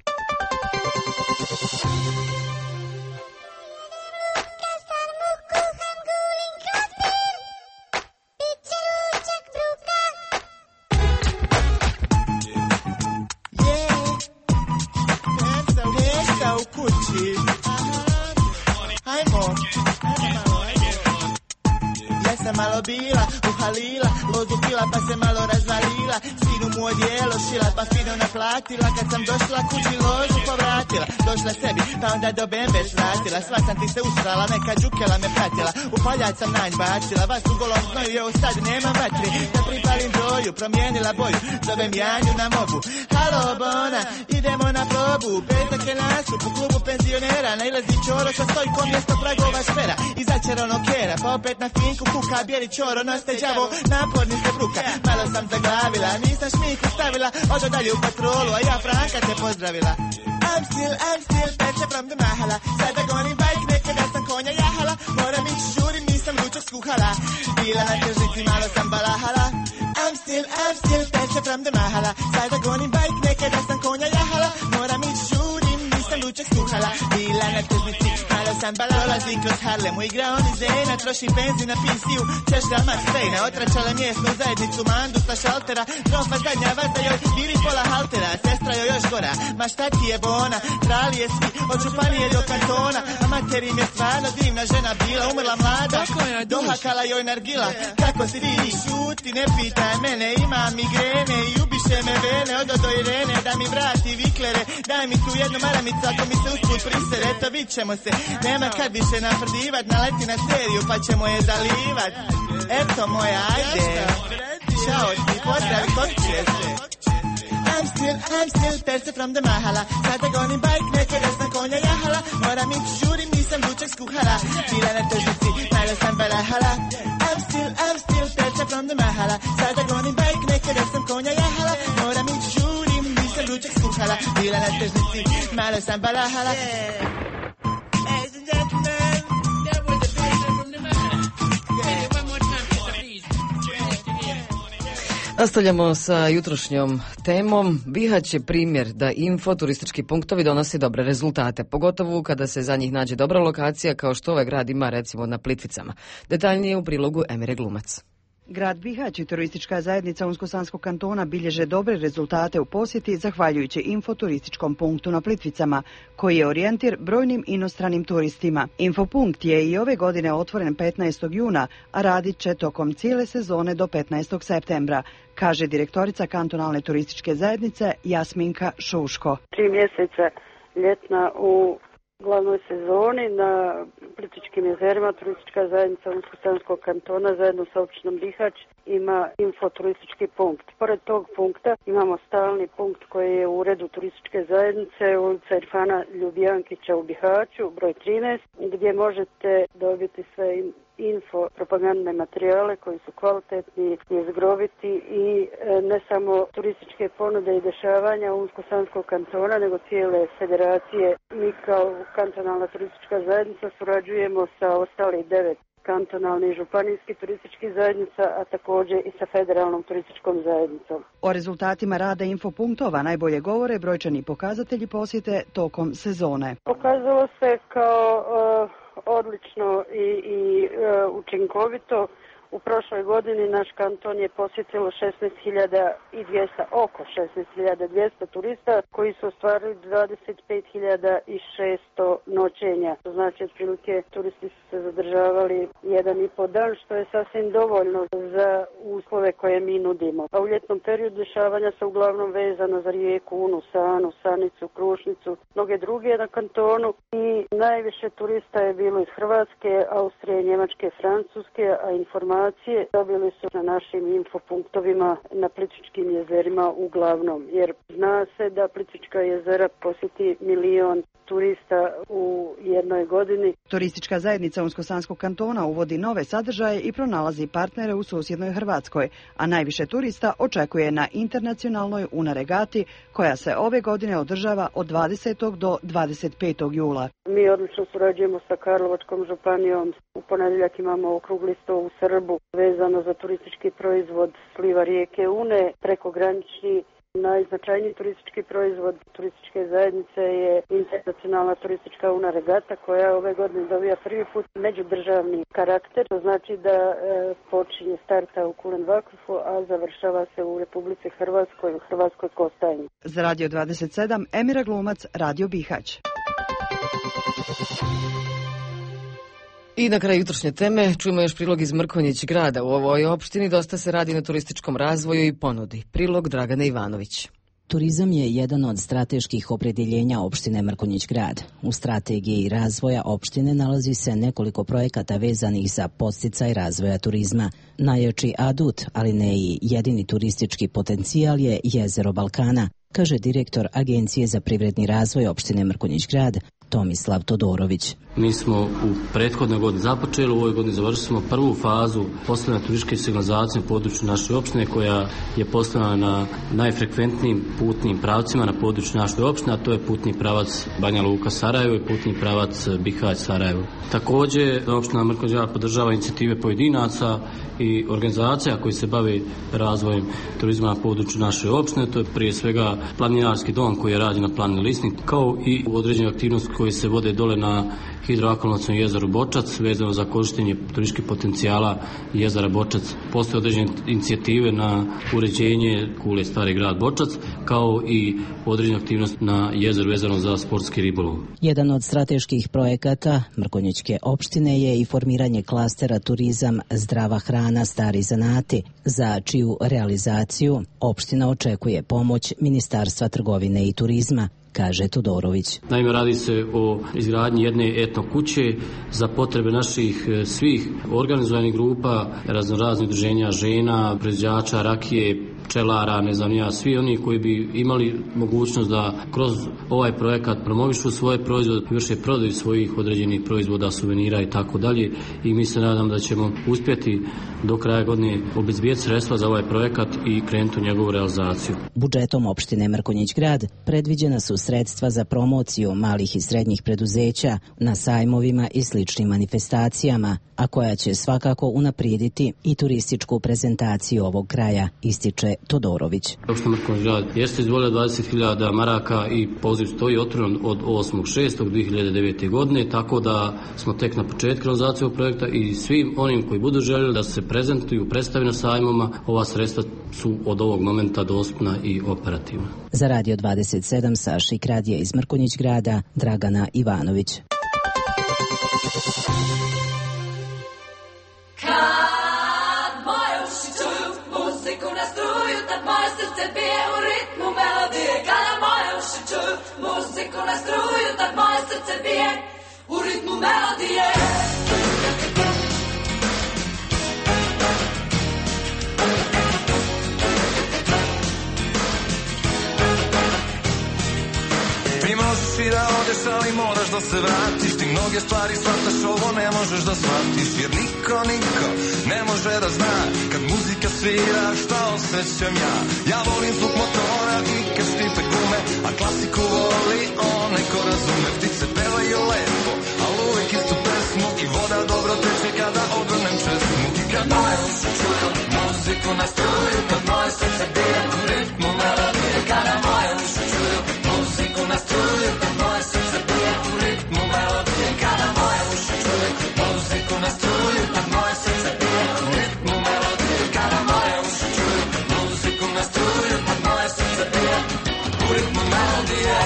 malo bila, uhalila, lozu pila pa se malo razvalila, sinu mu odijelo šila pa fino naplatila, kad sam došla kući lozu povratila, došla sebi pa onda do bembe svratila, sva sam ti se usrala, neka džukela me pratila, u paljac sam nanj bacila, vas u golom znoju, evo sad nemam vatri, da pripalim broju, promijenila boju, zovem Janju na mobu, halo Bona, idemo na probu, petak je nastup u klubu penzionera, nailazi Čoro što stoji ko mjesto pragova špera, izaće ronokera, pa opet na finku kuka, bijeli Čoro, noste đavo, naporni se bruka, malo sam zaglavila, nisam šminku stavila, odo dalje u patrolu, a ja Franka te pozdravila. I'm still, peče from the mahala, sada gonim bajk, nekada sam konja jahala, moram ići žurim, nisam ručak skuhala, bila na tržnici, malo sam balahala. I'm still, peče from the mahala, sada gonim bajk, nekada sam konja jahala, moram ići žurim, nisam ručak skuhala, bila na tržnici, malo sam prolazi kroz Harlemu, igra on iz Zena, troši benzin na PC-u, češlja Max Payne, otračala mjesnu zajednicu, mandu sa šaltera, trofa zadnja vazda joj, bili pola haltera, sestra joj još gora, ma šta ti je Bona, krali je svi, od županije do kantona, a mater im je stvarno divna žena bila, umrla mlada, dohakala joj nargila, kako si ti, šuti, ne pitaj mene, imam migrene i ubiše me vene, odo do Irene, da mi vrati viklere, daj mi tu jednu maramicu, ako mi se usput prisere, eto vid ćemo se, nema kad više naprdivat, naleti na seriju pa ćemo je zalivat, eto moja, ajde, čao ti, pozdravi, kod će se. I'm still, perse from the mahala, sada gonim bajk, nekada sam konja jahala, moram ići žurim, nisam ručak skuhala, bila na tržnici, malo sam balahala. I'm still, perse from the mahala, sada gonim bajk, nekada sam konja jahala, moram ići žurim, nisam ručak skuhala, bila na tržnici, malo sam balahala. Ladies and gentlemen, that was the perse from the mahala. One more time, please. Nastavljamo sa jutrošnjom temom. Bihać je primjer da infoturistički punktovi donose dobre rezultate, pogotovo kada se za njih nađe dobra lokacija kao što ovaj grad ima recimo na Plitvicama. Detaljnije u prilogu Emire Glumac. Grad Bihać i turistička zajednica Unsko-Sanskog kantona bilježe dobre rezultate u posjeti zahvaljujući infoturističkom punktu na Plitvicama, koji je orijentir brojnim inostranim turistima. Infopunkt je i ove godine otvoren 15. juna, a radit će tokom cijele sezone do 15. septembra, kaže direktorica kantonalne turističke zajednice Jasminka Šuško. 3 mjeseca ljetna u glavnoj sezoni na Plitvičkim jezerima turistička zajednica Unsko-Sanskog kantona zajedno sa općinom Bihać ima infoturistički punkt. Pored tog punkta imamo stalni punkt koji je u uredu turističke zajednice ulica Irfana Ljubijankića u Bihaću, broj 13, gdje možete dobiti sve info propagandne materijale koji su kvalitetni, jezgroviti i ne samo turističke ponude i dešavanja Unsko-Sanskog kantona, nego cijele federacije. Mi kao kantonalna turistička zajednica surađujemo sa ostalih 9 kantonalnih županijskih turističkih zajednica, a također i sa federalnom turističkom zajednicom. O rezultatima rada infopunktova najbolje govore brojčani pokazatelji posjete tokom sezone. Pokazalo se kao odlično i učinkovito. U prošloj godini naš kanton je posjetilo 16.200, oko 16.200 turista koji su ostvarili 25.600 noćenja. To znači otprilike turisti su se zadržavali 1,5 dan, što je sasvim dovoljno za uslove koje mi nudimo. A u ljetnom periodu dešavanja su uglavnom vezana za rijeku Unu, Sanu, Sanicu, Krušnicu, mnoge druge na kantonu i najviše turista je bilo iz Hrvatske, Austrije, Njemačke, Francuske, a informacije dobili su na našim infopunktovima na Plitvičkim jezerima uglavnom, jer zna se da Plitvička jezera posjeti 1 milion turista u jednoj godini. Turistička zajednica Unsko-Sanskog kantona uvodi nove sadržaje i pronalazi partnere u susjednoj Hrvatskoj, a najviše turista očekuje na internacionalnoj Una regati koja se ove godine održava od 20. do 25. jula. Mi odlično surađujemo sa Karlovačkom županijom. U ponedjeljak imamo okrugli stol u Srbu vezano za turistički proizvod sliva rijeke Une, prekogranični. Najznačajniji turistički proizvod turističke zajednice je internacionalna turistička Una regata koja ove godine dobija prvi put međudržavni karakter. To znači da počinje starta u Kulenvakufu, a završava se u Republici Hrvatskoj, u Hrvatskoj Kostajni. Za Radio 27, Emira Glumac, Radio Bihać. I na kraju jutrošnje teme čujemo još prilog iz Mrkonjić grada. U ovoj opštini dosta se radi na turističkom razvoju i ponudi. Prilog Dragane Ivanović. Turizam je jedan od strateških opredjeljenja opštine Mrkonjić grad. U strategiji razvoja opštine nalazi se nekoliko projekata vezanih za podsticaj razvoja turizma. Najjači adut, ali ne i jedini turistički potencijal je jezero Balkana, kaže direktor Agencije za privredni razvoj opštine Mrkonjić grad, Tomislav Todorović. Mi smo u prethodnoj godini započeli, u ovoj godini završili smo prvu fazu postavljanja turističke signalizacije u području naše opštine, koja je postavljena na najfrekventnijim putnim pravcima na području naše opštine, a to je putni pravac Banja Luka Sarajevo i putni pravac Bihać Sarajevo. Također, opština Mrkonjić grad podržava inicijative pojedinaca i organizacija koji se bave razvojem turizma na području naše opštine. To je prije svega planinarski dom koji je rađen na planini Lisnik, kao i određene aktivnosti koje se vode dole na hidroakumulacionom jezeru Bočac, vezano za korištenje turističkih potencijala jezera Bočac. Postoje određene inicijative na uređenje kule Stari grad Bočac, kao i određene aktivnosti na jezeru vezano za sportski ribolov. Jedan od strateških projekata Mrkonjićke opštine je i formiranje klastera turizam zdrava hrana stari zanati, za čiju realizaciju opština očekuje pomoć Ministarstva trgovine i turizma, kaže Todorović. Naime, radi se o izgradnji jedne etno kuće za potrebe naših svih organizovanih grupa, raznoraznih udruženja žena, proizvođača rakije, pčelara, ne znam ja, svi oni koji bi imali mogućnost da kroz ovaj projekat promovišu svoje proizvode, vrše prodaju svojih određenih proizvoda, suvenira i tako dalje. I mi se nadam da ćemo uspjeti do kraja godine obezbijeti sredstva za ovaj projekat i krenuti u njegovu realizaciju. Budžetom opštine Mrkonjić grad predviđena su sredstva za promociju malih i srednjih preduzeća na sajmovima i sličnim manifestacijama, a koja će svakako unaprijediti i turističku prezentaciju ovog kraja, ističe Todorović. Opština Mrkonjić grad jeste izdvojila 20.000 maraka i poziv stoji otvoren od 8.6.2009. godine, tako da smo tek na početku realizacije ovog projekta i svim onim koji budu željeli da se prezentuju, predstavi na sajmoma, ova sredstva su od ovog momenta dostupna i operativna. Za Radio 27 sa Šik radija iz Mrkonjić grada, Dragana Ivanović. Kad moje uši čuju muziku na struju, tad moje srce bije u ritmu melodije. Kada moje uši čuju muziku na struju, tad moje srce bije u ritmu melodije. Ti možeš i da odeš, ali moraš da se vratiš. Ti mnoge stvari shvataš, ovo ne možeš da shvatiš. Jer niko ne može da zna kad muzika svira šta osjećam ja. Ja volim zvuk motora i kad štipe gume, a klasiku voli onaj ko razume. Ptice pevaju lepo, ali uvek istu pesmu i voda dobro teče kada odvrnem česmu. I kad moje uši čuju muziku na struju, kad moje srce bije u ritmu melodije. Kada moje uši čuju muziku na struju, kad moje srce bije u ritmu melodije. Kada moje uši čuju muziku na struju, kad moje srce bije u ritmu melodije. Kada moje uši čuju muziku na struju, kad moje srce bije u ritmu melodije.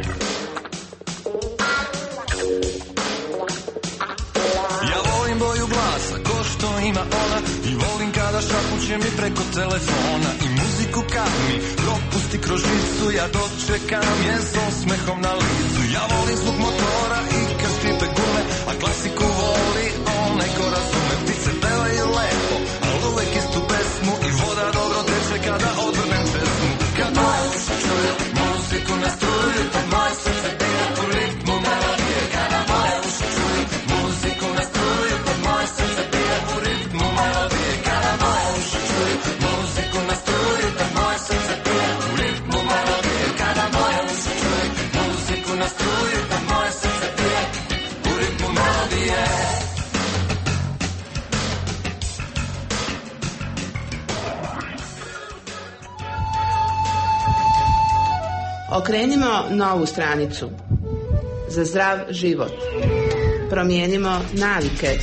Ja volim boju glasa, ko što ima ona, i volim kada šapuće mi preko telefona. I muziku kad mi propusti kroz žicu, ja dočekam je s osmehom na licu. Ja volim zvuk motora i kad štipe gume, a klasiku voli onaj ko razume. Ptice pevaju lepo, ali uvek istu pesmu i voda dobro teče kada odvrnem česmu. Kad moje uši čuju muziku na struju, kad moje srce bije u ritmu melodije. Kada moje uši čuju muziku na struju, kad moje srce bije u ritmu melodije. Kada moje uši čuju muziku na struju, kad moje srce bije u ritmu melodije. Kada moje uši čuju muziku na struju, kad moje srce bije u ritmu melodije. Okrenimo novu stranicu za zdrav život. Promijenimo navike.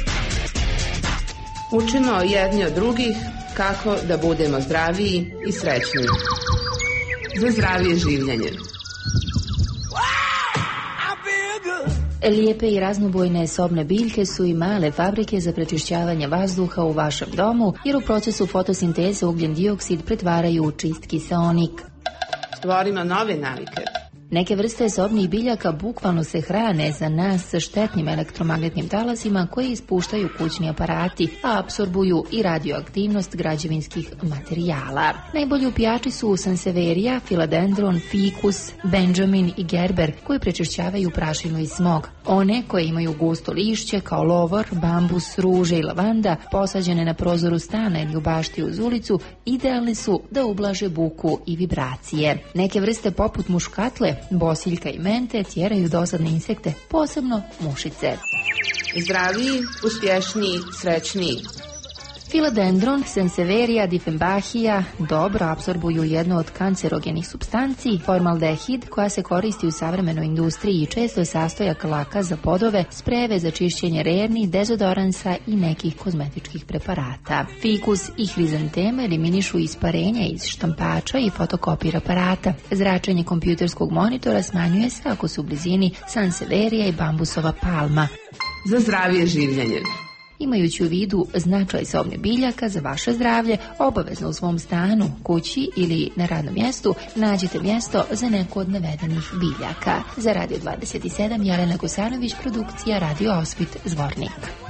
Učimo jedni od drugih kako da budemo zdraviji i srećniji. Za zdravije življenje. I feel good. Lijepe i raznobojne sobne biljke su i male fabrike za prečišćavanje vazduha u vašem domu, jer u procesu fotosinteze ugljen dioksid pretvaraju u čist kiseonik. Stvorimo nove navike. Neke vrste sobnih biljaka bukvalno se hrane za nas sa štetnim elektromagnetnim talasima koje ispuštaju kućni aparati, a apsorbuju i radioaktivnost građevinskih materijala. Najbolji upijači su Sansevieria, Philodendron, Ficus, Benjamin i Gerber, koji prečišćavaju prašinu i smog. One koje imaju gusto lišće kao lovor, bambus, ruže i lavanda, posađene na prozoru stana ili u bašti uz ulicu, idealne su da ublaže buku i vibracije. Neke vrste poput muškatle, bosiljka i mente tjeraju dosadne insekte, posebno mušice. Zdraviji, uspješniji, srećniji. Philodendron, Sansevieria, Dieffenbachia dobro apsorbuju jednu od kancerogenih supstanci, formaldehid, koja se koristi u savremenoj industriji i često je sastojak laka za podove, sprejeve za čišćenje rerni, dezodoransa i nekih kozmetičkih preparata. Ficus i hrizanteme eliminišu isparenja iz štampača i fotokopir aparata. Zračenje kompjuterskog monitora smanjuje se ako su u blizini Sansevieria i bambusova palma. Za zdravije življenje. Imajući u vidu značaj sobnih biljaka za vaše zdravlje, obavezno u svom stanu, kući ili na radnom mjestu nađite mjesto za neku od navedenih biljaka. Za Radio 27, Jelena Gusanović, produkcija Radio Osvit, Zvornik.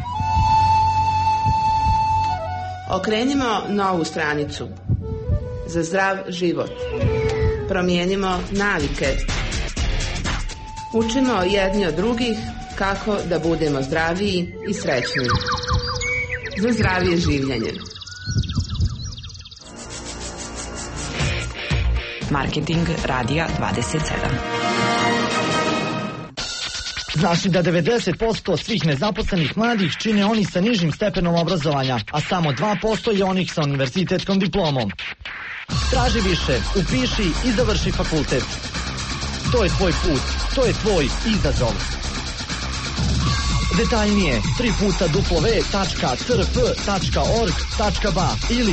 Okrenimo novu stranicu. Za zdrav život. Promijenimo navike. Učimo jedni od drugih kako da budemo zdraviji i srećniji. Za zdravije življenje. Marketing Radija 27. Znaš li da 90% svih nezaposlenih mladih čine oni sa nižim stepenom obrazovanja, a samo 2% je onih sa univerzitetskom diplomom? Traži više, upiši i završi fakultet. To je tvoj put, to je tvoj izazov. Detaljnije www.crf.org.ba ili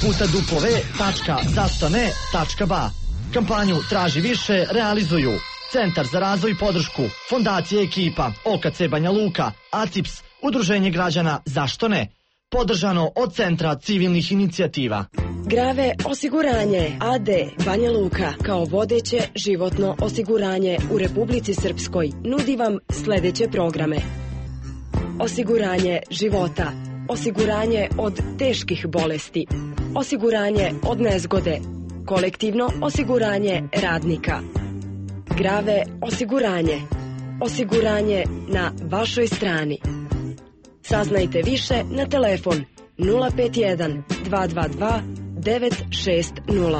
www.zastone.ba. Kampanju Traži više realizuju Centar za razvoj i podršku, Fondacija Ekipa, OKC Banja Luka, ACIPS, Udruženje građana Zašto ne, podržano od Centra civilnih inicijativa. Grave osiguranje AD Banja Luka kao vodeće životno osiguranje u Republici Srpskoj nudi vam sljedeće programe. Osiguranje života, osiguranje od teških bolesti, osiguranje od nezgode, kolektivno osiguranje radnika. Grave osiguranje, osiguranje na vašoj strani. Saznajte više na telefon 051 222 960.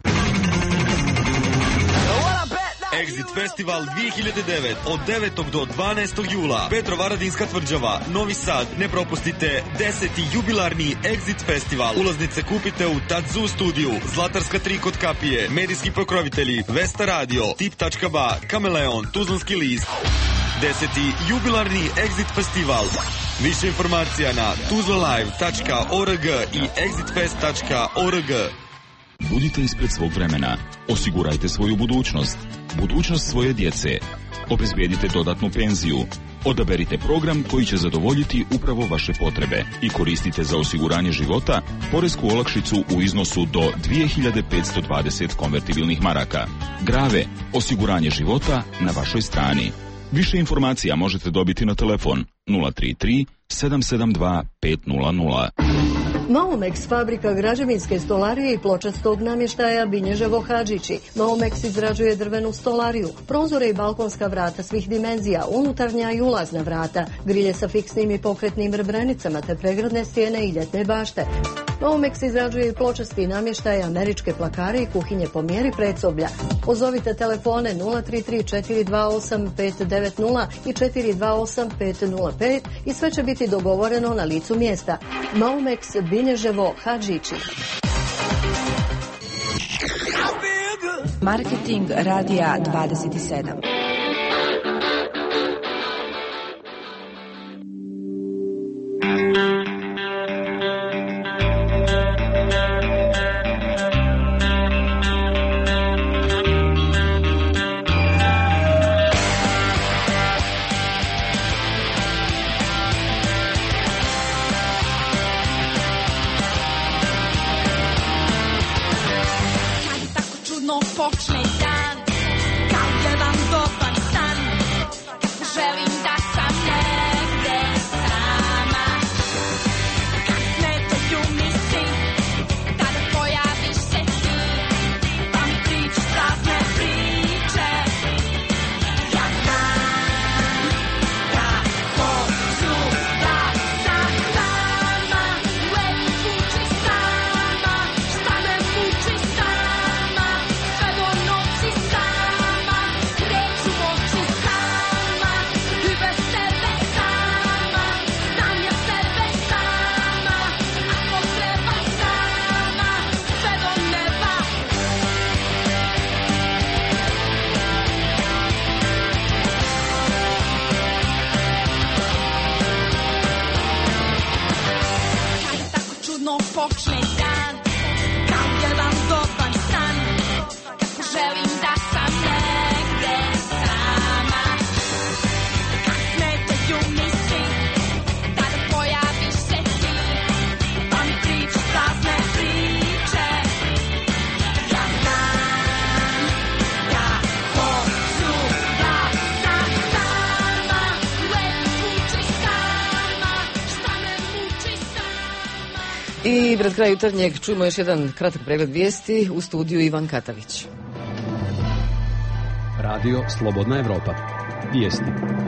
Exit Festival 2009 od 9. do 12. jula. Petrovaradinska tvrđava, Novi Sad. Ne propustite 10. jubilarni Exit Festival. Ulaznice kupite u Tadzu studiju, Zlatarska 3 kod kapije, medijski pokrovitelji, Vesta Radio, Tip.ba, Kameleon, Tuzlanski list. 10. jubilarni Exit Festival. Više informacija na tuzlalive.org i exitfest.org. Budite ispred svog vremena. Osigurajte svoju budućnost. Budućnost svoje djece. Obezbijedite dodatnu penziju. Odaberite program koji će zadovoljiti upravo vaše potrebe i koristite za osiguranje života poresku olakšicu u iznosu do 2520 konvertibilnih maraka. Grave, osiguranje života na vašoj strani. Više informacija možete dobiti na telefon 033 772 500. Maumex, fabrika građevinske stolarije i pločastog namještaja Binježevo Hadžići. Maumex izrađuje drvenu stolariju, prozore i balkonska vrata svih dimenzija, unutarnja i ulazna vrata, grilje sa fiksnim i pokretnim rebrenicama te pregradne stijene i ljetne bašte. Maumex izrađuje i pločasti namještaj, američke plakare i kuhinje po mjeri predsoblja. Pozovite telefone 033 428 590 i 428 505 i sve će biti dogovoreno na licu mjesta. Maumex, Binježevo Hadžići. Marketing Radija 27. I pred kraj jutarnjeg čujemo još jedan kratak pregled vijesti, u studiju Ivan Katavić. Radio Slobodna Evropa. Vijesti.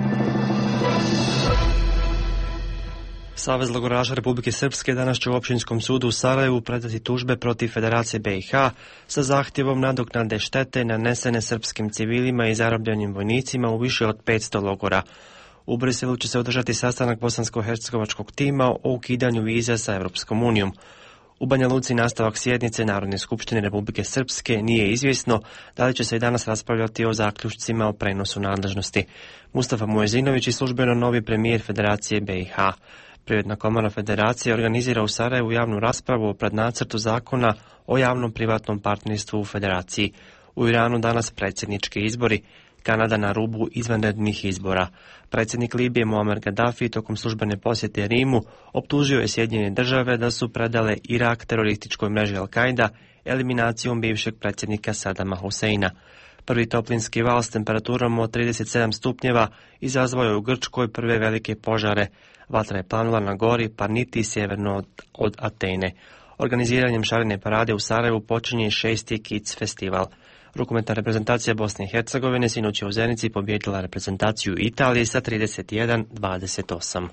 Savez logoraša Republike Srpske danas će u Općinskom sudu u Sarajevu predati tužbe protiv Federacije BiH sa zahtjevom nadoknade štete nanesene srpskim civilima i zarobljenim vojnicima u više od 500 logora. U Briselu će se održati sastanak bosansko-hercegovačkog tima o ukidanju viza sa Europskom unijom. U Banja Luci nastavak sjednice Narodne skupštine Republike Srpske nije izvjesno da li će se i danas raspravljati o zaključcima o prenosu nadležnosti. Mustafa Muezinović je službeno novi premijer Federacije BiH. Privredna komora Federacije organizira u Sarajevu javnu raspravu o prednacrtu zakona o javnom privatnom partnerstvu u Federaciji. U Iranu danas predsjednički izbori, Kanada na rubu izvanrednih izbora. Predsjednik Libije Muammar Gaddafi tokom službene posjete Rimu optužio je Sjedinjene države da su predale Irak terorističkoj mreži Al-Qaida eliminacijom bivšeg predsjednika Sadama Huseina. Prvi toplinski val s temperaturom od 37 stupnjeva izazvao je u Grčkoj prve velike požare. Vatra je planula na gori Parniti sjeverno od Atene. Organiziranjem šarene parade u Sarajevu počinje 6. Kids festival. Rukometna reprezentacija Bosne i Hercegovine sinoć je u Zenici pobijedila reprezentaciju Italije sa 31-28.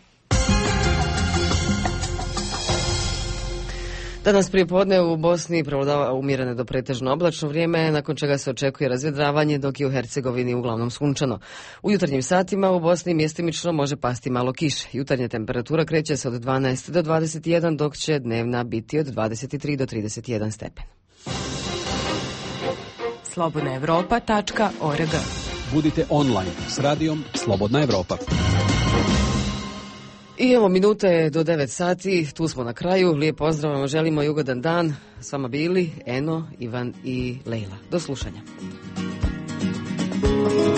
Danas prije podne u Bosni prevladava umjereno do pretežno oblačno vrijeme, nakon čega se očekuje razvedravanje, dok je u Hercegovini uglavnom sunčano. U jutarnjim satima u Bosni mjestimično može pasti malo kiše. Jutarnja temperatura kreće se od 12 do 21, dok će dnevna biti od 23 do 31 stepen. slobodnaevropa.org. Budite online s radijom Slobodna Evropa. I evo minute do 9 sati, tu smo na kraju. Lijep pozdrav vam želimo i ugodan dan. S vama bili Eno, Ivan i Lejla. Do slušanja.